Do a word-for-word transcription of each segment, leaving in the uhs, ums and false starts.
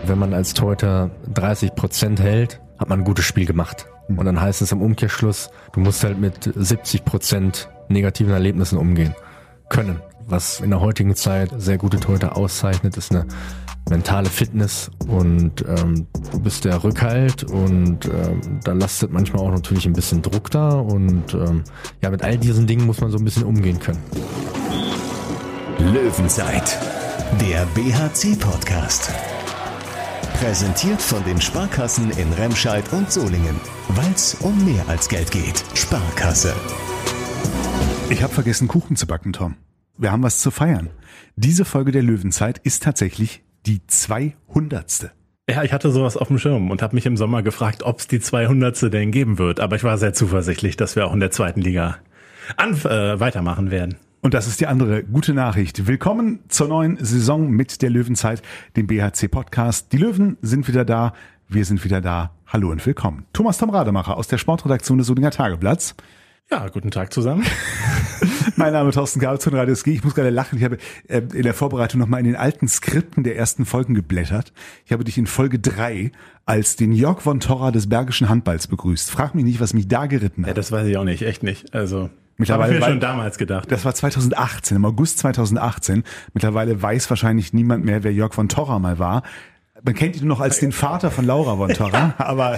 wenn man als Torhüter dreißig Prozent hält, hat man ein gutes Spiel gemacht. Und dann heißt es im Umkehrschluss, du musst halt mit siebzig Prozent negativen Erlebnissen umgehen können. Was in der heutigen Zeit sehr gute Torhüter auszeichnet, ist eine mentale Fitness und ähm, du bist der Rückhalt und ähm, da lastet manchmal auch natürlich ein bisschen Druck da und ähm, ja, mit all diesen Dingen muss man so ein bisschen umgehen können. Löwenzeit, der B H C-Podcast. Präsentiert von den Sparkassen in Remscheid und Solingen. Weil's um mehr als Geld geht. Sparkasse. Ich habe vergessen, Kuchen zu backen, Tom. Wir haben was zu feiern. Diese Folge der Löwenzeit ist tatsächlich die zweihundertste. Ja, ich hatte sowas auf dem Schirm und habe mich im Sommer gefragt, ob es die zweihundertste denn geben wird. Aber ich war sehr zuversichtlich, dass wir auch in der zweiten Liga an, äh, weitermachen werden. Und das ist die andere gute Nachricht. Willkommen zur neuen Saison mit der Löwenzeit, dem B H C-Podcast. Die Löwen sind wieder da, wir sind wieder da. Hallo und willkommen. Thomas Tom Rademacher aus der Sportredaktion des Solinger Tageblatts. Ja, guten Tag zusammen. Mein Name ist Thorsten Gabels von Radius G. Ich muss gerade lachen. Ich habe äh, in der Vorbereitung nochmal in den alten Skripten der ersten Folgen geblättert. Ich habe dich in Folge drei als den Jörg von Torra des Bergischen Handballs begrüßt. Frag mich nicht, was mich da geritten hat. Ja, das weiß ich auch nicht, echt nicht. Also Mittlerweile habe ich mir schon damals gedacht. Das war zweitausendachtzehn, im August zweitausendachtzehn. Mittlerweile weiß wahrscheinlich niemand mehr, wer Jörg von Torra mal war. Man kennt ihn nur noch als den Vater von Laura von Torra, aber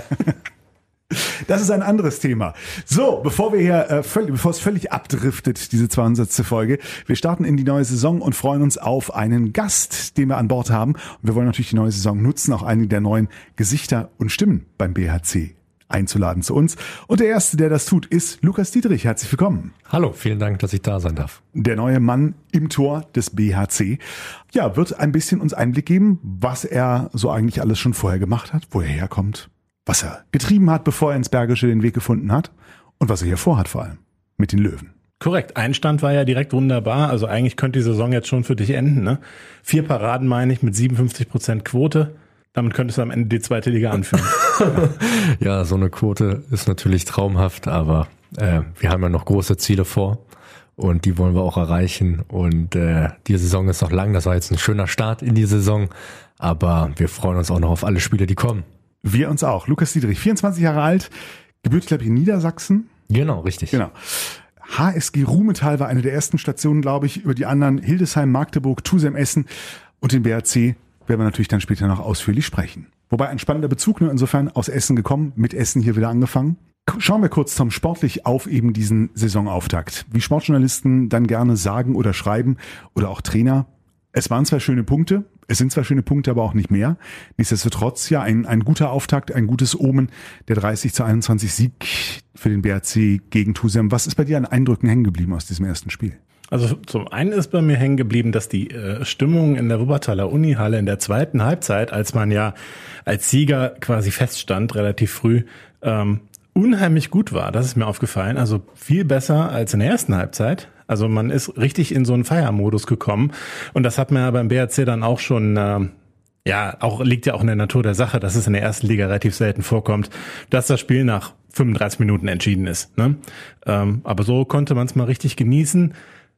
das ist ein anderes Thema. So, bevor wir hier äh, völlig, bevor es völlig abdriftet, diese zweihundertste Folge, wir starten in die neue Saison und freuen uns auf einen Gast, den wir an Bord haben. Und wir wollen natürlich die neue Saison nutzen, auch einige der neuen Gesichter und Stimmen beim B H C einzuladen zu uns. Und der Erste, der das tut, ist Lukas Dietrich. Herzlich willkommen. Hallo, vielen Dank, dass ich da sein darf. Der neue Mann im Tor des B H C. Ja, wird ein bisschen uns Einblick geben, was er so eigentlich alles schon vorher gemacht hat, wo er herkommt, was er getrieben hat, bevor er ins Bergische den Weg gefunden hat und was er hier vorhat vor allem mit den Löwen. Korrekt, Einstand war ja direkt wunderbar. Also eigentlich könnte die Saison jetzt schon für dich enden. Ne? Vier Paraden meine ich mit siebenundfünfzig Prozent Quote. Damit könntest du am Ende die zweite Liga anführen. Ja, so eine Quote ist natürlich traumhaft, aber äh, wir haben ja noch große Ziele vor und die wollen wir auch erreichen. Und äh, die Saison ist noch lang, das war jetzt ein schöner Start in die Saison, aber wir freuen uns auch noch auf alle Spiele, die kommen. Wir uns auch. Lukas Dietrich, vierundzwanzig Jahre alt, gebürtig, glaube ich, in Niedersachsen. Genau, richtig. Genau. H S G Ruhmetal war eine der ersten Stationen, glaube ich, über die anderen Hildesheim, Magdeburg, Tusem, Essen und den B H C werden wir natürlich dann später noch ausführlich sprechen. Wobei ein spannender Bezug nur insofern aus Essen gekommen, mit Essen hier wieder angefangen. Schauen wir kurz, Tom, sportlich auf eben diesen Saisonauftakt. Wie Sportjournalisten dann gerne sagen oder schreiben oder auch Trainer, es waren zwei schöne Punkte, es sind zwei schöne Punkte, aber auch nicht mehr. Nichtsdestotrotz ja ein, ein guter Auftakt, ein gutes Omen, der dreißig zu einundzwanzig Sieg für den B H C gegen Tusem. Was ist bei dir an Eindrücken hängen geblieben aus diesem ersten Spiel? Also zum einen ist bei mir hängen geblieben, dass die äh, Stimmung in der Wuppertaler Unihalle in der zweiten Halbzeit, als man ja als Sieger quasi feststand, relativ früh, ähm, unheimlich gut war. Das ist mir aufgefallen. Also viel besser als in der ersten Halbzeit. Also man ist richtig in so einen Feiermodus gekommen. Und das hat man ja beim B H C dann auch schon, äh, ja, auch liegt ja auch in der Natur der Sache, dass es in der ersten Liga relativ selten vorkommt, dass das Spiel nach fünfunddreißig Minuten entschieden ist. Ne? Ähm, aber so konnte man es mal richtig genießen.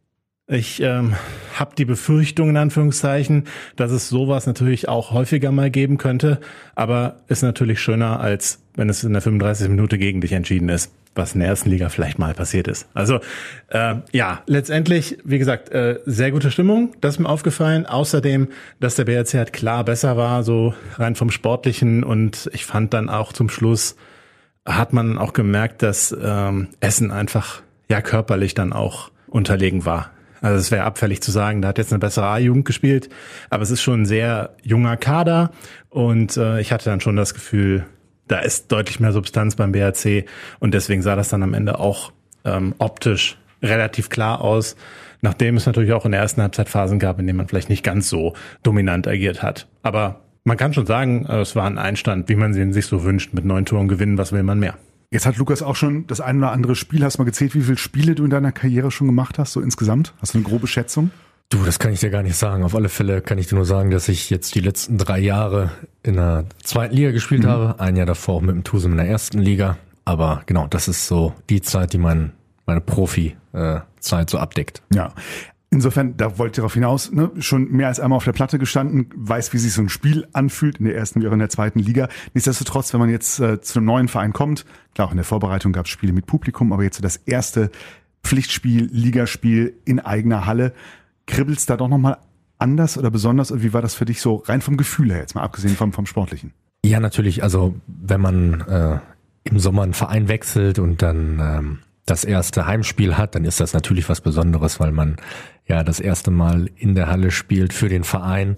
Ich ähm, habe die Befürchtung in Anführungszeichen, dass es sowas natürlich auch häufiger mal geben könnte, aber ist natürlich schöner, als wenn es in der fünfunddreißigsten Minute gegen dich entschieden ist, was in der ersten Liga vielleicht mal passiert ist. Also äh, ja, letztendlich, wie gesagt, äh, sehr gute Stimmung, das ist mir aufgefallen. Außerdem, dass der B H C halt klar besser war, so rein vom Sportlichen, und ich fand dann auch zum Schluss, hat man auch gemerkt, dass ähm, Essen einfach ja körperlich dann auch unterlegen war. Also es wäre abfällig zu sagen, da hat jetzt eine bessere A-Jugend gespielt, aber es ist schon ein sehr junger Kader und äh, ich hatte dann schon das Gefühl, da ist deutlich mehr Substanz beim B H C und deswegen sah das dann am Ende auch ähm, optisch relativ klar aus, nachdem es natürlich auch in der ersten Halbzeit Phasen gab, in denen man vielleicht nicht ganz so dominant agiert hat. Aber man kann schon sagen, es war ein Einstand, wie man ihn sich so wünscht, mit neun Toren gewinnen, was will man mehr? Jetzt hat Lukas auch schon das ein oder andere Spiel, hast du mal gezählt, wie viele Spiele du in deiner Karriere schon gemacht hast, so insgesamt? Hast du eine grobe Schätzung? Du, das kann ich dir gar nicht sagen. Auf alle Fälle kann ich dir nur sagen, dass ich jetzt die letzten drei Jahre in der zweiten Liga gespielt mhm. habe. Ein Jahr davor auch mit dem Tusem in der ersten Liga. Aber genau, das ist so die Zeit, die mein, meine Profi-Zeit so abdeckt. Ja. Insofern, da wollt ihr darauf hinaus, ne, schon mehr als einmal auf der Platte gestanden, weiß, wie sich so ein Spiel anfühlt in der ersten wie auch in der zweiten Liga. Nichtsdestotrotz, wenn man jetzt äh, zu einem neuen Verein kommt, klar, auch in der Vorbereitung gab es Spiele mit Publikum, aber jetzt so das erste Pflichtspiel, Ligaspiel in eigener Halle, kribbelt's da doch nochmal anders oder besonders? Und wie war das für dich so rein vom Gefühl her, jetzt mal abgesehen vom, vom Sportlichen? Ja, natürlich. Also wenn man äh, im Sommer einen Verein wechselt und dann ähm, das erste Heimspiel hat, dann ist das natürlich was Besonderes, weil man ja das erste Mal in der Halle spielt für den Verein.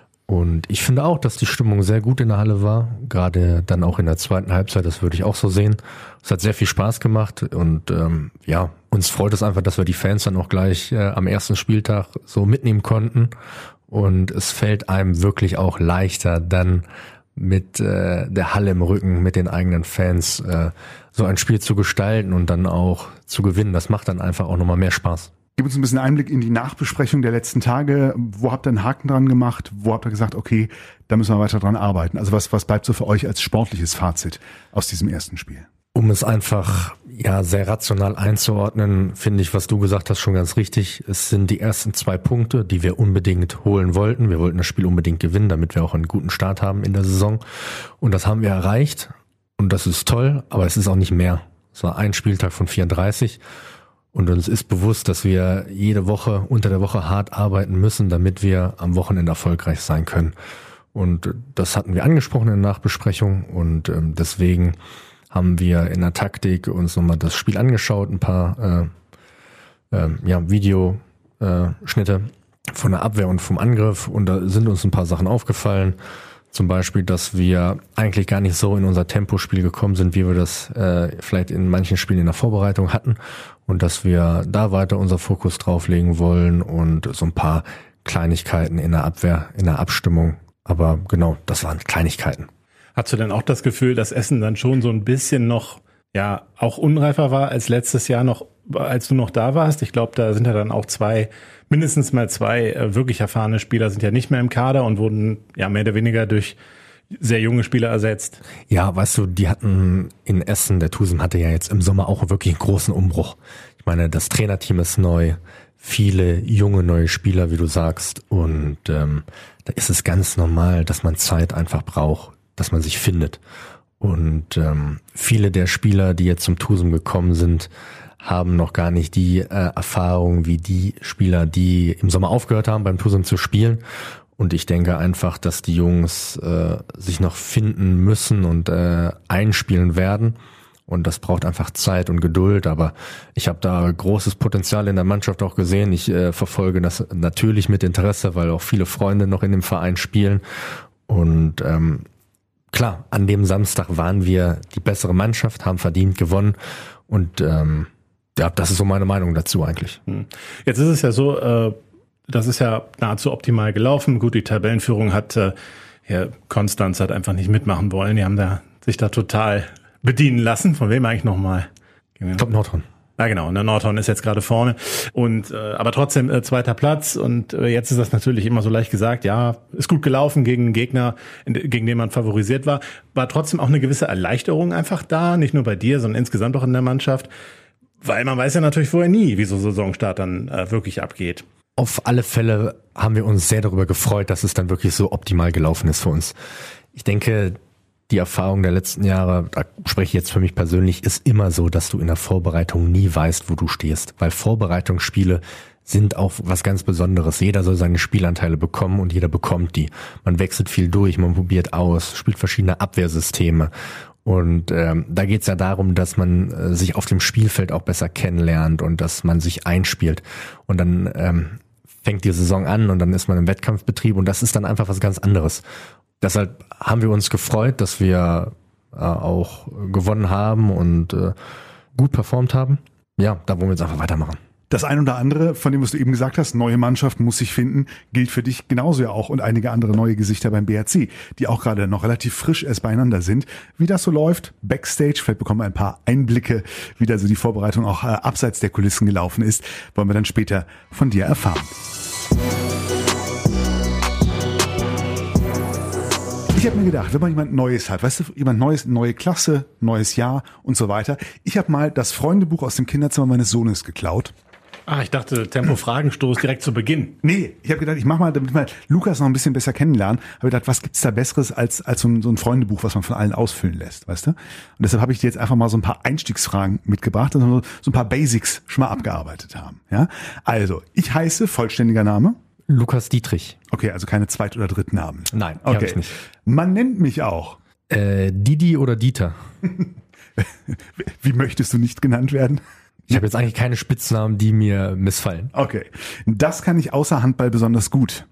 Und ich finde auch, dass die Stimmung sehr gut in der Halle war, gerade dann auch in der zweiten Halbzeit, das würde ich auch so sehen. Es hat sehr viel Spaß gemacht und ähm, ja, uns freut es einfach, dass wir die Fans dann auch gleich äh, am ersten Spieltag so mitnehmen konnten. Und es fällt einem wirklich auch leichter, dann mit äh, der Halle im Rücken, mit den eigenen Fans äh, so ein Spiel zu gestalten und dann auch zu gewinnen. Das macht dann einfach auch nochmal mehr Spaß. Gib uns ein bisschen Einblick in die Nachbesprechung der letzten Tage. Wo habt ihr einen Haken dran gemacht? Wo habt ihr gesagt, okay, da müssen wir weiter dran arbeiten? Also was, was bleibt so für euch als sportliches Fazit aus diesem ersten Spiel? Um es einfach ja sehr rational einzuordnen, finde ich, was du gesagt hast, schon ganz richtig. Es sind die ersten zwei Punkte, die wir unbedingt holen wollten. Wir wollten das Spiel unbedingt gewinnen, damit wir auch einen guten Start haben in der Saison. Und das haben wir erreicht. Und das ist toll, aber es ist auch nicht mehr. Es war ein Spieltag von vierunddreißig. Und uns ist bewusst, dass wir jede Woche, unter der Woche hart arbeiten müssen, damit wir am Wochenende erfolgreich sein können. Und das hatten wir angesprochen in der Nachbesprechung. Und ähm, deswegen haben wir in der Taktik uns nochmal das Spiel angeschaut, ein paar äh, äh, ja, Videoschnitte äh, von der Abwehr und vom Angriff. Und da sind uns ein paar Sachen aufgefallen. Zum Beispiel, dass wir eigentlich gar nicht so in unser Tempospiel gekommen sind, wie wir das äh, vielleicht in manchen Spielen in der Vorbereitung hatten. Und dass wir da weiter unser Fokus drauflegen wollen und so ein paar Kleinigkeiten in der Abwehr, in der Abstimmung. Aber genau, das waren Kleinigkeiten. Hast du denn auch das Gefühl, dass Essen dann schon so ein bisschen noch, ja, auch unreifer war als letztes Jahr noch, als du noch da warst? Ich glaube, da sind ja dann auch zwei, mindestens mal zwei äh, wirklich erfahrene Spieler sind ja nicht mehr im Kader und wurden ja mehr oder weniger durch sehr junge Spieler ersetzt. Ja, weißt du, die hatten in Essen, der Tusem hatte ja jetzt im Sommer auch wirklich einen großen Umbruch. Ich meine, das Trainerteam ist neu, viele junge neue Spieler, wie du sagst, und ähm, da ist es ganz normal, dass man Zeit einfach braucht, dass man sich findet. Und ähm, viele der Spieler, die jetzt zum Tusem gekommen sind, haben noch gar nicht die äh, Erfahrung wie die Spieler, die im Sommer aufgehört haben, beim Tusem zu spielen. Und ich denke einfach, dass die Jungs äh, sich noch finden müssen und äh, einspielen werden. Und das braucht einfach Zeit und Geduld. Aber ich habe da großes Potenzial in der Mannschaft auch gesehen. Ich äh, verfolge das natürlich mit Interesse, weil auch viele Freunde noch in dem Verein spielen. Und ähm, klar, an dem Samstag waren wir die bessere Mannschaft, haben verdient gewonnen. Und ähm, ja, das ist so meine Meinung dazu eigentlich. Jetzt ist es ja so, äh, das ist ja nahezu optimal gelaufen. Gut, die Tabellenführung hat, äh, Herr Konstanz hat einfach nicht mitmachen wollen. Die haben da sich da total bedienen lassen. Von wem eigentlich nochmal? Ich glaube Nordhorn. Ja genau, und der Nordhorn ist jetzt gerade vorne. Und äh, aber trotzdem äh, zweiter Platz. Und äh, jetzt ist das natürlich immer so leicht gesagt, ja, ist gut gelaufen gegen einen Gegner, gegen den man favorisiert war. War trotzdem auch eine gewisse Erleichterung einfach da, nicht nur bei dir, sondern insgesamt auch in der Mannschaft. Weil man weiß ja natürlich vorher nie, wie so Saisonstart dann äh, wirklich abgeht. Auf alle Fälle haben wir uns sehr darüber gefreut, dass es dann wirklich so optimal gelaufen ist für uns. Ich denke, die Erfahrung der letzten Jahre, da spreche ich jetzt für mich persönlich, ist immer so, dass du in der Vorbereitung nie weißt, wo du stehst. Weil Vorbereitungsspiele sind auch was ganz Besonderes. Jeder soll seine Spielanteile bekommen und jeder bekommt die. Man wechselt viel durch, man probiert aus, spielt verschiedene Abwehrsysteme. Und ähm, da geht's ja darum, dass man äh, sich auf dem Spielfeld auch besser kennenlernt und dass man sich einspielt. Und dann ähm, fängt die Saison an und dann ist man im Wettkampfbetrieb und das ist dann einfach was ganz anderes. Deshalb haben wir uns gefreut, dass wir äh, auch gewonnen haben und äh, gut performt haben. Ja, da wollen wir jetzt einfach weitermachen. Das ein oder andere, von dem, was du eben gesagt hast, neue Mannschaft muss sich finden, gilt für dich genauso ja auch und einige andere neue Gesichter beim B H C, die auch gerade noch relativ frisch erst beieinander sind. Wie das so läuft, Backstage, vielleicht bekommen wir ein paar Einblicke, wie da so die Vorbereitung auch äh, abseits der Kulissen gelaufen ist, wollen wir dann später von dir erfahren. Ich habe mir gedacht, wenn man jemand Neues hat, weißt du, jemand Neues, neue Klasse, neues Jahr und so weiter. Ich habe mal das Freundebuch aus dem Kinderzimmer meines Sohnes geklaut Ah, ich dachte, Tempo-Fragenstoß direkt zu Beginn. Nee, ich habe gedacht, ich mache mal, damit wir Lukas noch ein bisschen besser kennenlernen, habe gedacht, was gibt's da Besseres als als so ein, so ein Freundebuch, was man von allen ausfüllen lässt, weißt du? Und deshalb habe ich dir jetzt einfach mal so ein paar Einstiegsfragen mitgebracht, dass wir so ein paar Basics schon mal abgearbeitet haben. Ja, also ich heiße, vollständiger Name? Lukas Dietrich. Okay, also keine Zweit- oder Drittnamen. Nein, die hab okay. ich nicht. Man nennt mich auch. Äh, Didi oder Dieter? Wie möchtest du nicht genannt werden? Ich habe jetzt eigentlich keine Spitznamen, die mir missfallen. Okay. Das kann ich außer Handball besonders gut.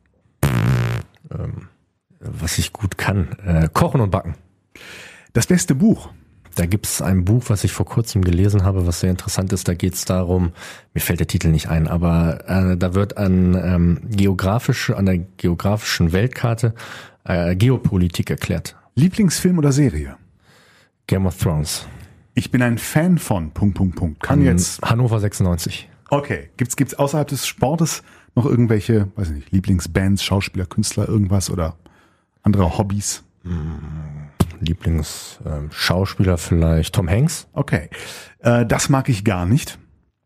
Ähm, was ich gut kann. Äh, Kochen und Backen. Das beste Buch. Da gibt's ein Buch, was ich vor kurzem gelesen habe, was sehr interessant ist. Da geht's darum, mir fällt der Titel nicht ein, aber äh, da wird an ähm, geografische, an der geografischen Weltkarte äh, Geopolitik erklärt. Lieblingsfilm oder Serie? Game of Thrones. Ich bin ein Fan von Punkt, Punkt, Punkt. Kann An jetzt. Hannover sechsundneunzig. Okay. Gibt's, gibt's außerhalb des Sportes noch irgendwelche, weiß ich nicht, Lieblingsbands, Schauspieler, Künstler, irgendwas oder andere Hobbys? Lieblingsschauspieler äh, vielleicht Tom Hanks. Okay. Äh, das mag ich gar nicht.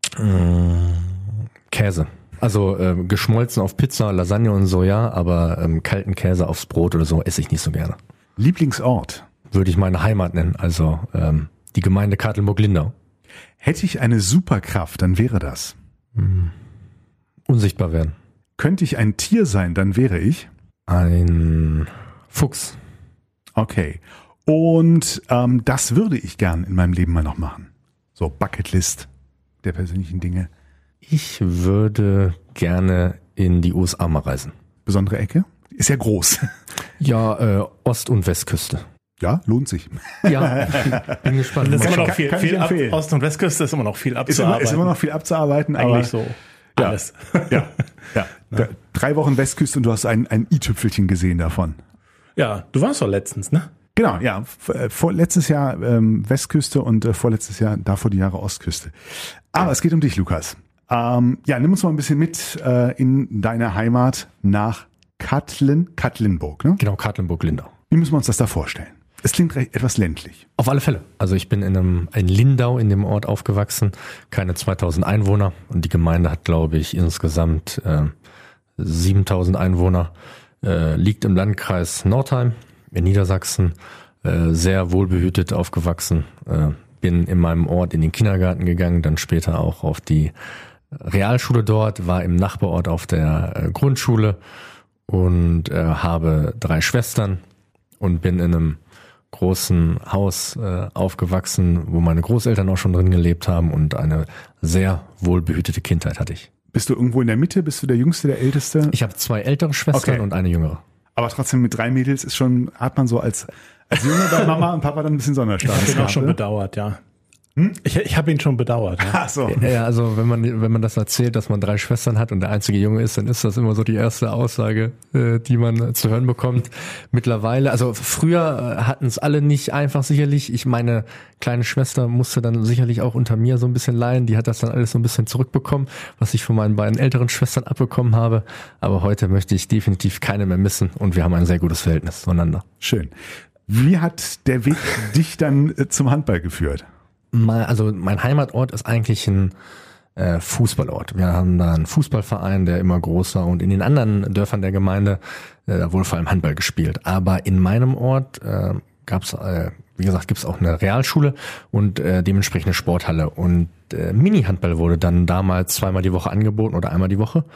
Äh, Käse. Also äh, geschmolzen auf Pizza, Lasagne und so, ja, aber ähm, kalten Käse aufs Brot oder so esse ich nicht so gerne. Lieblingsort? Würde ich meine Heimat nennen, also ähm, die Gemeinde Katlenburg-Lindau. Hätte ich eine Superkraft, dann wäre das. Hm. Unsichtbar werden. Könnte ich ein Tier sein, dann wäre ich? Ein Fuchs. Okay. Und ähm, das würde ich gern in meinem Leben mal noch machen. So Bucketlist der persönlichen Dinge. Ich würde gerne in die U S A mal reisen. Besondere Ecke? Ist ja groß. Ja, äh, Ost- und Westküste. Ja, lohnt sich. Ja, bin gespannt. Das ist immer noch Kann- viel, kann ich viel ab, empfehlen. Ost- und Westküste ist immer noch viel Ist immer, abzuarbeiten. ist immer noch viel abzuarbeiten, Eigentlich aber so Ja. alles. ja, ja. Da, drei Wochen Westküste und du hast ein, ein i-Tüpfelchen gesehen davon. Ja, du warst doch letztens, ne? Genau, ja. F- äh, Vor, letztes Jahr ähm, Westküste und äh, vorletztes Jahr davor die Jahre Ostküste. Aber es geht um dich, Lukas. Ähm, ja, nimm uns mal ein bisschen mit äh, in deine Heimat nach Katlen, Katlenburg, ne? Genau, Katlenburg-Lindau. Wie müssen wir uns das da vorstellen? Es klingt recht, etwas ländlich. Auf alle Fälle. Also ich bin in einem in Lindau in dem Ort aufgewachsen, keine zweitausend Einwohner und die Gemeinde hat, glaube ich, insgesamt äh, siebentausend Einwohner, äh, liegt im Landkreis Nordheim in Niedersachsen, äh, sehr wohlbehütet aufgewachsen, äh, bin in meinem Ort in den Kindergarten gegangen, dann später auch auf die Realschule dort, war im Nachbarort auf der äh, Grundschule und äh, habe drei Schwestern und bin in einem großen Haus äh, aufgewachsen, wo meine Großeltern auch schon drin gelebt haben und eine sehr wohlbehütete Kindheit hatte ich. Bist du irgendwo in der Mitte? Bist du der Jüngste, der Älteste? Ich habe zwei ältere Schwestern Okay. und eine jüngere. Aber trotzdem mit drei Mädels ist schon, hat man so als, als Junge bei Mama und Papa dann ein bisschen Sonderstaat. Ich habe ihn auch schon bedauert, ja. Ich, ich habe ihn schon bedauert. Ja. Ach so. Ja, also wenn man wenn man das erzählt, dass man drei Schwestern hat und der einzige Junge ist, dann ist das immer so die erste Aussage, äh, die man zu hören bekommt. Mittlerweile, also früher hatten es alle nicht einfach sicherlich. Ich meine kleine Schwester musste dann sicherlich auch unter mir so ein bisschen leiden. Die hat das dann alles so ein bisschen zurückbekommen, was ich von meinen beiden älteren Schwestern abbekommen habe. Aber heute möchte ich definitiv keine mehr missen und wir haben ein sehr gutes Verhältnis zueinander. Schön. Wie hat der Weg dich dann äh, zum Handball geführt? Mal, also mein Heimatort ist eigentlich ein äh, Fußballort. Wir haben da einen Fußballverein, der immer groß war und in den anderen Dörfern der Gemeinde äh, wurde vor allem Handball gespielt. Aber in meinem Ort äh, gab es, äh, wie gesagt, gibt es auch eine Realschule und äh, dementsprechend eine Sporthalle. Und äh, Mini-Handball wurde dann damals zweimal die Woche angeboten oder einmal die Woche.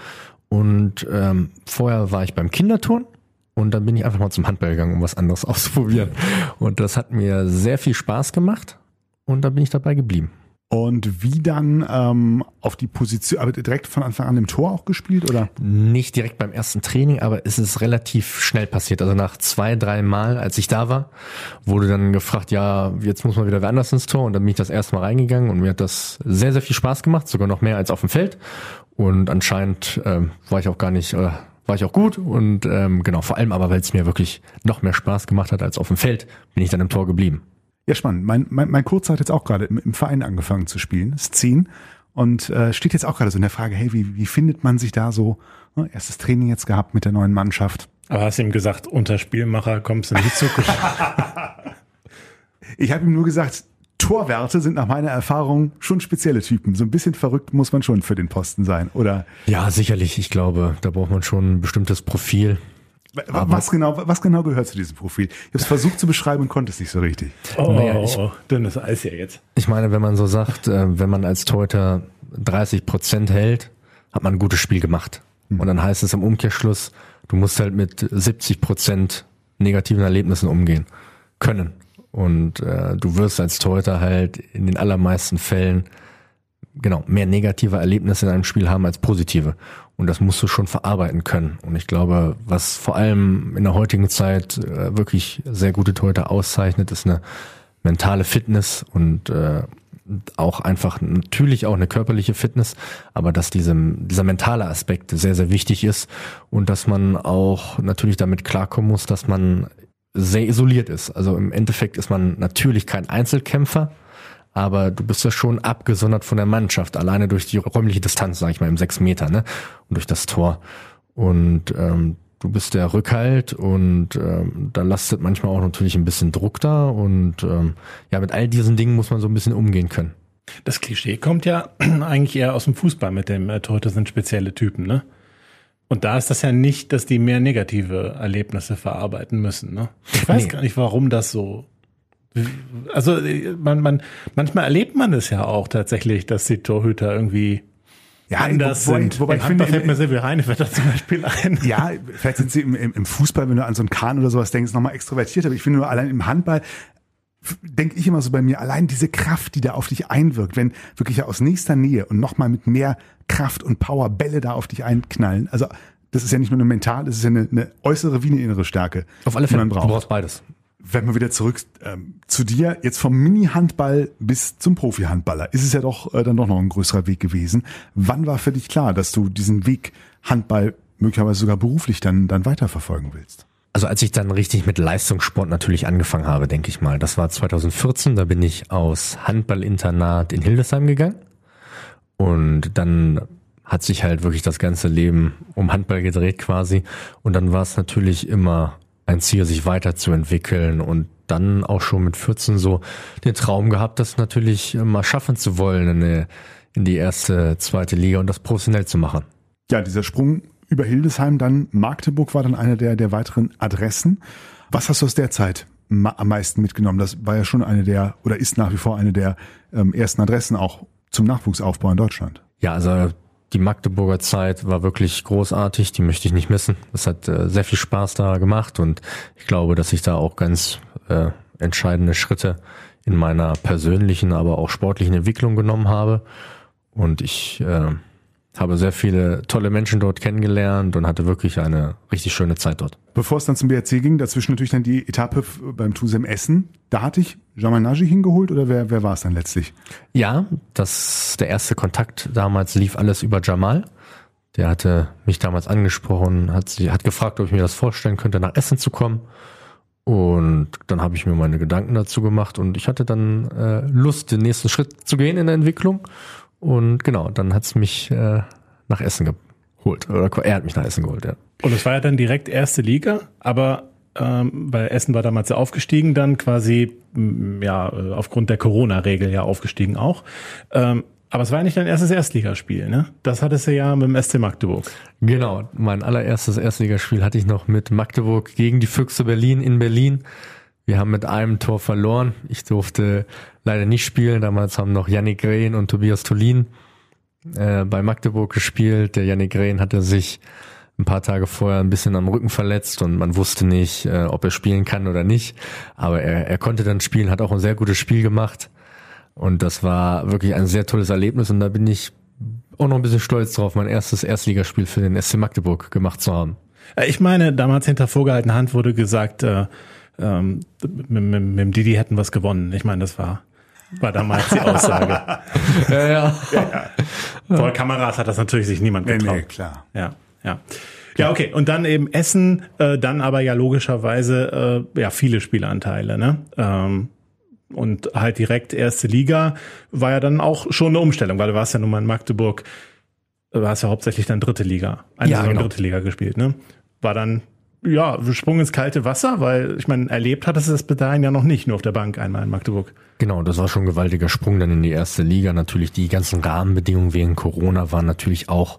Und ähm, vorher war ich beim Kinderturnen. Und dann bin ich einfach mal zum Handball gegangen, um was anderes auszuprobieren. Und das hat mir sehr viel Spaß gemacht. Und da bin ich dabei geblieben. Und wie dann ähm, auf die Position, aber direkt von Anfang an im Tor auch gespielt, oder? Nicht direkt beim ersten Training, aber es ist relativ schnell passiert. Also nach zwei, drei Mal, als ich da war, wurde dann gefragt, ja, jetzt muss man wieder wer anders ins Tor. Und dann bin ich das erste Mal reingegangen und mir hat das sehr, sehr viel Spaß gemacht, sogar noch mehr als auf dem Feld. Und anscheinend ähm, war ich auch gar nicht, äh, war ich auch gut. Und ähm, genau, vor allem aber, weil es mir wirklich noch mehr Spaß gemacht hat als auf dem Feld, bin ich dann im Tor geblieben. Ja, spannend. Mein, mein, mein Kurzer hat jetzt auch gerade im, im Verein angefangen zu spielen, ist zehn und äh, steht jetzt auch gerade so in der Frage, hey, wie, wie findet man sich da so? Ne, erstes Training jetzt gehabt mit der neuen Mannschaft. Aber hast du ihm gesagt, unter Spielmacher kommst du nicht zu. Ich habe ihm nur gesagt, Torwärter sind nach meiner Erfahrung schon spezielle Typen. So ein bisschen verrückt muss man schon für den Posten sein, oder? Ja, sicherlich. Ich glaube, da braucht man schon ein bestimmtes Profil. Was genau, was genau gehört zu diesem Profil? Ich habe es versucht zu beschreiben und konnte es nicht so richtig. Oh, naja, ich, oh, dünnes Eis hier jetzt. Ich meine, wenn man so sagt, äh, wenn man als Torhüter dreißig Prozent hält, hat man ein gutes Spiel gemacht. Hm. Und dann heißt es im Umkehrschluss, du musst halt mit siebzig Prozent negativen Erlebnissen umgehen können. Und äh, du wirst als Torhüter halt in den allermeisten Fällen genau mehr negative Erlebnisse in einem Spiel haben als positive. Und das musst du schon verarbeiten können. Und ich glaube, was vor allem in der heutigen Zeit äh, wirklich sehr gute Torhüter auszeichnet, ist eine mentale Fitness und äh, auch einfach natürlich auch eine körperliche Fitness, aber dass diesem, dieser mentale Aspekt sehr, sehr wichtig ist und dass man auch natürlich damit klarkommen muss, dass man sehr isoliert ist. Also im Endeffekt ist man natürlich kein Einzelkämpfer, aber du bist ja schon abgesondert von der Mannschaft, alleine durch die räumliche Distanz, sag ich mal, im sechs Meter, ne? Und durch das Tor. Und ähm, du bist der Rückhalt und ähm, da lastet manchmal auch natürlich ein bisschen Druck da und ähm, ja, mit all diesen Dingen muss man so ein bisschen umgehen können. Das Klischee kommt ja eigentlich eher aus dem Fußball mit dem äh, Torhüter sind spezielle Typen, ne? Und da ist das ja nicht, dass die mehr negative Erlebnisse verarbeiten müssen, ne? Ich weiß nee. gar nicht, warum das so. Also man, man, manchmal erlebt man es ja auch tatsächlich, dass die Torhüter irgendwie ja, anders wobei, sind. Wobei Im ich Handball finde, fällt mir Silvio Heinevetter zum Beispiel ein. Ja, vielleicht sind sie im, im, im Fußball, wenn du an so einen Kahn oder sowas denkst, nochmal extrovertiert. Aber ich finde nur allein im Handball denke ich immer so bei mir, allein diese Kraft, die da auf dich einwirkt, wenn wirklich aus nächster Nähe und nochmal mit mehr Kraft und Power Bälle da auf dich einknallen. Also das ist ja nicht nur eine mental, das ist ja eine, eine äußere wie eine innere Stärke. Auf alle Fälle, du brauchst beides. Wenn wir wieder zurück ähm, zu dir, jetzt vom Mini-Handball bis zum Profi-Handballer, ist es ja doch äh, dann doch noch ein größerer Weg gewesen. Wann war für dich klar, dass du diesen Weg Handball möglicherweise sogar beruflich dann dann weiterverfolgen willst? Also als ich dann richtig mit Leistungssport natürlich angefangen habe, denke ich mal, das war zweitausendvierzehn, da bin ich aus Handballinternat in Hildesheim gegangen und dann hat sich halt wirklich das ganze Leben um Handball gedreht quasi und dann war es natürlich immer ein Ziel, sich weiterzuentwickeln und dann auch schon mit vierzehn so den Traum gehabt, das natürlich mal schaffen zu wollen, in die, in die erste, zweite Liga und das professionell zu machen. Ja, dieser Sprung über Hildesheim, dann Magdeburg war dann eine der, der weiteren Adressen. Was hast du aus der Zeit ma- am meisten mitgenommen? Das war ja schon eine der, oder ist nach wie vor eine der ähm, ersten Adressen auch zum Nachwuchsaufbau in Deutschland. Ja, also die Magdeburger Zeit war wirklich großartig, die möchte ich nicht missen. Es hat äh, sehr viel Spaß da gemacht und ich glaube, dass ich da auch ganz äh, entscheidende Schritte in meiner persönlichen, aber auch sportlichen Entwicklung genommen habe. Und ich äh, habe sehr viele tolle Menschen dort kennengelernt und hatte wirklich eine richtig schöne Zeit dort. Bevor es dann zum B R C ging, dazwischen natürlich dann die Etappe beim TuSem Essen. Da hatte ich Jamal Nagy hingeholt oder wer, wer war es dann letztlich? Ja, das der erste Kontakt damals lief alles über Jamal. Der hatte mich damals angesprochen, hat sie hat gefragt, ob ich mir das vorstellen könnte, nach Essen zu kommen. Und dann habe ich mir meine Gedanken dazu gemacht und ich hatte dann äh, Lust, den nächsten Schritt zu gehen in der Entwicklung. Und genau, dann hat's mich äh, nach Essen geholt. Oder er hat mich nach Essen geholt, ja. Und es war ja dann direkt erste Liga, aber ähm, weil Essen war damals ja aufgestiegen, dann quasi m, ja aufgrund der Corona-Regel ja aufgestiegen auch. Ähm, aber es war ja nicht dein erstes Erstligaspiel, ne? Das hattest du ja mit dem S C Magdeburg. Genau, mein allererstes Erstligaspiel hatte ich noch mit Magdeburg gegen die Füchse Berlin in Berlin. Wir haben mit einem Tor verloren. Ich durfte leider nicht spielen. Damals haben noch Yannick Rehn und Tobias Tolin äh, bei Magdeburg gespielt. Der Yannick Rehn hatte sich ein paar Tage vorher ein bisschen am Rücken verletzt und man wusste nicht, äh, ob er spielen kann oder nicht. Aber er, er konnte dann spielen, hat auch ein sehr gutes Spiel gemacht. Und das war wirklich ein sehr tolles Erlebnis. Und da bin ich auch noch ein bisschen stolz drauf, mein erstes Erstligaspiel für den S C Magdeburg gemacht zu haben. Ich meine, damals hinter vorgehaltener Hand wurde gesagt, äh, Ähm, mit, mit, mit dem Didi hätten wir es gewonnen. Ich meine, das war, war damals die Aussage. ja, ja. ja. Vor Kameras hat das natürlich sich niemand getraut. Nee, nee, klar. Ja, ja. Ja, okay. Und dann eben Essen, äh, dann aber ja logischerweise äh, ja viele Spielanteile, ne? Ähm, und halt direkt erste Liga war ja dann auch schon eine Umstellung, weil du warst ja nun mal in Magdeburg, du hast ja hauptsächlich dann dritte Liga, eine ja, Saison genau. dritte Liga gespielt, ne? War dann ja, Sprung ins kalte Wasser, weil ich meine, erlebt hattest du das bis dahin ja noch nicht, nur auf der Bank einmal in Magdeburg. Genau, das war schon ein gewaltiger Sprung dann in die erste Liga. Natürlich die ganzen Rahmenbedingungen wegen Corona waren natürlich auch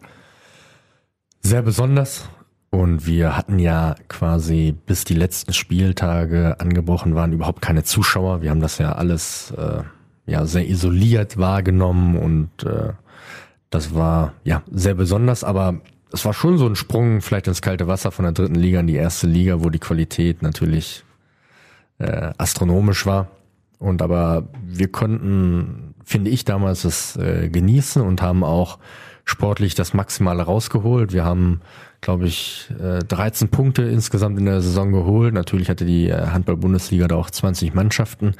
sehr besonders. Und wir hatten ja quasi, bis die letzten Spieltage angebrochen waren, überhaupt keine Zuschauer. Wir haben das ja alles äh, ja sehr isoliert wahrgenommen und äh, das war ja sehr besonders. Aber es war schon so ein Sprung vielleicht ins kalte Wasser von der dritten Liga in die erste Liga, wo die Qualität natürlich äh, astronomisch war. Und aber wir konnten, finde ich, damals es äh, genießen und haben auch sportlich das Maximale rausgeholt. Wir haben, glaube ich, dreizehn Punkte insgesamt in der Saison geholt. Natürlich hatte die Handball-Bundesliga da auch zwanzig Mannschaften.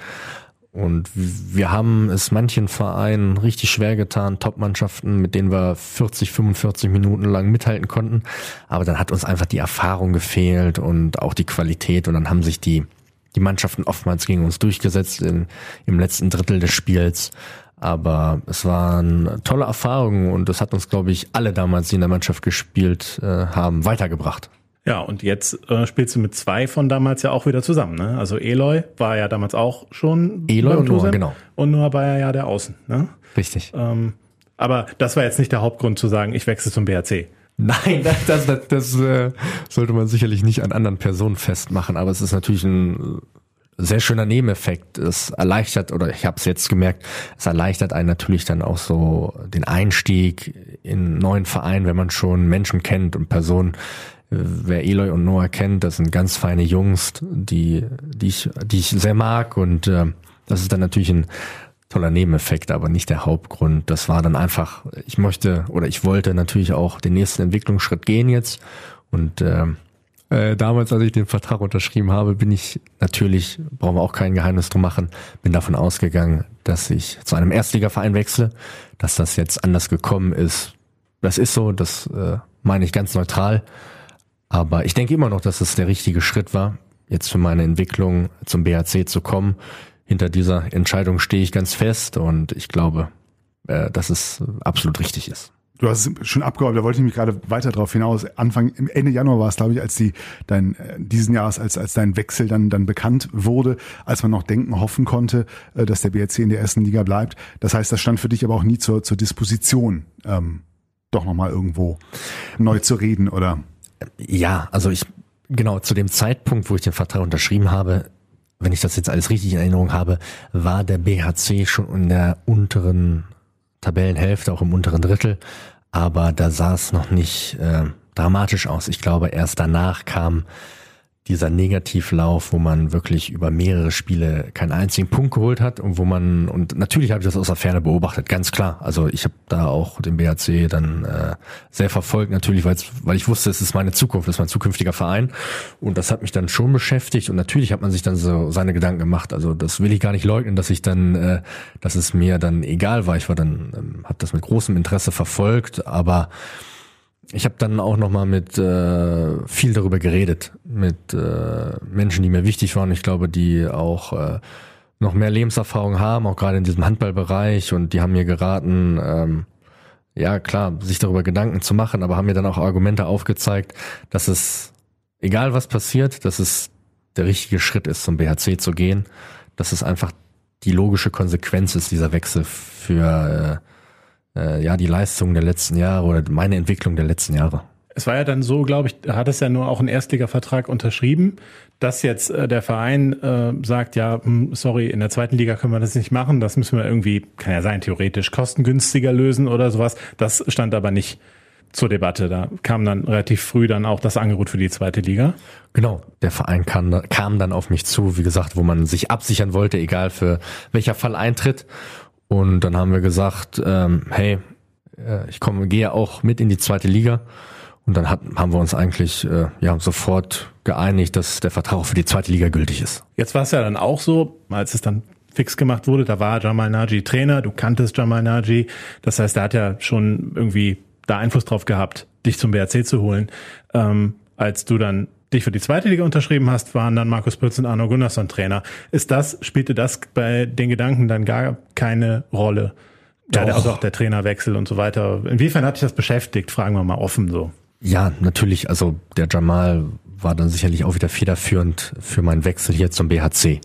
Und wir haben es manchen Vereinen richtig schwer getan, Top-Mannschaften, mit denen wir vierzig, fünfundvierzig Minuten lang mithalten konnten. Aber dann hat uns einfach die Erfahrung gefehlt und auch die Qualität. Und dann haben sich die die Mannschaften oftmals gegen uns durchgesetzt in, im letzten Drittel des Spiels. Aber es waren tolle Erfahrungen und das hat uns, glaube ich, alle damals, die in der Mannschaft gespielt äh, haben, weitergebracht. Ja, und jetzt äh, spielst du mit zwei von damals ja auch wieder zusammen, ne? Also Eloy war ja damals auch schon Eloy und Noah, genau. Und Noah war ja der Außen, ne? Richtig. Ähm, aber das war jetzt nicht der Hauptgrund zu sagen, ich wechsle zum B H C. Nein, das, das, das, das äh, sollte man sicherlich nicht an anderen Personen festmachen, aber es ist natürlich ein sehr schöner Nebeneffekt. Es erleichtert, oder ich habe es jetzt gemerkt, es erleichtert einen natürlich dann auch so den Einstieg in einen neuen Verein, wenn man schon Menschen kennt und Personen. Wer Eloy und Noah kennt, das sind ganz feine Jungs, die die ich die ich sehr mag und äh, das ist dann natürlich ein toller Nebeneffekt, aber nicht der Hauptgrund. Das war dann einfach, ich möchte oder ich wollte natürlich auch den nächsten Entwicklungsschritt gehen jetzt und äh, äh, damals, als ich den Vertrag unterschrieben habe, bin ich natürlich, brauchen wir auch kein Geheimnis drum machen, bin davon ausgegangen, dass ich zu einem Erstligaverein wechsle, dass das jetzt anders gekommen ist. Das ist so, das äh, meine ich ganz neutral. Aber ich denke immer noch, dass es der richtige Schritt war, jetzt für meine Entwicklung zum B H C zu kommen. Hinter dieser Entscheidung stehe ich ganz fest und ich glaube, äh, dass es absolut richtig ist. Du hast es schon abgeräumt, da wollte ich mich gerade weiter drauf hinaus. Anfang, Ende Januar war es, glaube ich, als die dein diesen Jahres, als als dein Wechsel dann dann bekannt wurde, als man noch denken, hoffen konnte, dass der B H C in der ersten Liga bleibt. Das heißt, das stand für dich aber auch nie zur zur Disposition, ähm, doch nochmal irgendwo neu zu reden, oder? Ja, also ich, genau, zu dem Zeitpunkt, wo ich den Vertrag unterschrieben habe, wenn ich das jetzt alles richtig in Erinnerung habe, war der B H C schon in der unteren Tabellenhälfte, auch im unteren Drittel, aber da sah es noch nicht äh, dramatisch aus. Ich glaube, erst danach kam dieser Negativlauf, wo man wirklich über mehrere Spiele keinen einzigen Punkt geholt hat und wo man, und natürlich habe ich das aus der Ferne beobachtet, ganz klar. Also ich habe da auch den B H C dann äh, sehr verfolgt, natürlich, weil ich wusste, es ist meine Zukunft, es ist mein zukünftiger Verein und das hat mich dann schon beschäftigt und natürlich hat man sich dann so seine Gedanken gemacht. Also das will ich gar nicht leugnen, dass ich dann, äh, dass es mir dann egal war. Ich war dann, ähm, habe das mit großem Interesse verfolgt, aber ich habe dann auch nochmal mit äh, viel darüber geredet, mit äh, Menschen, die mir wichtig waren. Ich glaube, die auch äh, noch mehr Lebenserfahrung haben, auch gerade in diesem Handballbereich. Und die haben mir geraten, ähm, ja klar, sich darüber Gedanken zu machen, aber haben mir dann auch Argumente aufgezeigt, dass es, egal was passiert, dass es der richtige Schritt ist, zum B H C zu gehen. Dass es einfach die logische Konsequenz ist, dieser Wechsel für äh, ja, die Leistung der letzten Jahre oder meine Entwicklung der letzten Jahre. Es war ja dann so, glaube ich, hat es ja nur auch einen Erstligavertrag unterschrieben, dass jetzt äh, der Verein äh, sagt, ja, sorry, in der zweiten Liga können wir das nicht machen, das müssen wir irgendwie, kann ja sein, theoretisch kostengünstiger lösen oder sowas. Das stand aber nicht zur Debatte. Da kam dann relativ früh dann auch das Angebot für die zweite Liga. Genau, der Verein kam, kam dann auf mich zu, wie gesagt, wo man sich absichern wollte, egal für welcher Fall eintritt. Und dann haben wir gesagt, ähm, hey, äh, ich komme, gehe auch mit in die zweite Liga. Und dann hat, haben wir uns eigentlich äh, ja sofort geeinigt, dass der Vertrag auch für die zweite Liga gültig ist. Jetzt war es ja dann auch so, als es dann fix gemacht wurde, da war Jamal Naji Trainer, du kanntest Jamal Naji. Das heißt, er hat ja schon irgendwie da Einfluss drauf gehabt, dich zum B H C zu holen. Ähm, als du dann dich für die zweite Liga unterschrieben hast, waren dann Markus Pütz und Arno Gunnarsson Trainer. Ist das, spielte das bei den Gedanken dann gar keine Rolle? Ja, also auch der Trainerwechsel und so weiter. Inwiefern hat dich das beschäftigt? Fragen wir mal offen so. Ja, natürlich. Also der Jamal war dann sicherlich auch wieder federführend für meinen Wechsel hier zum B H C.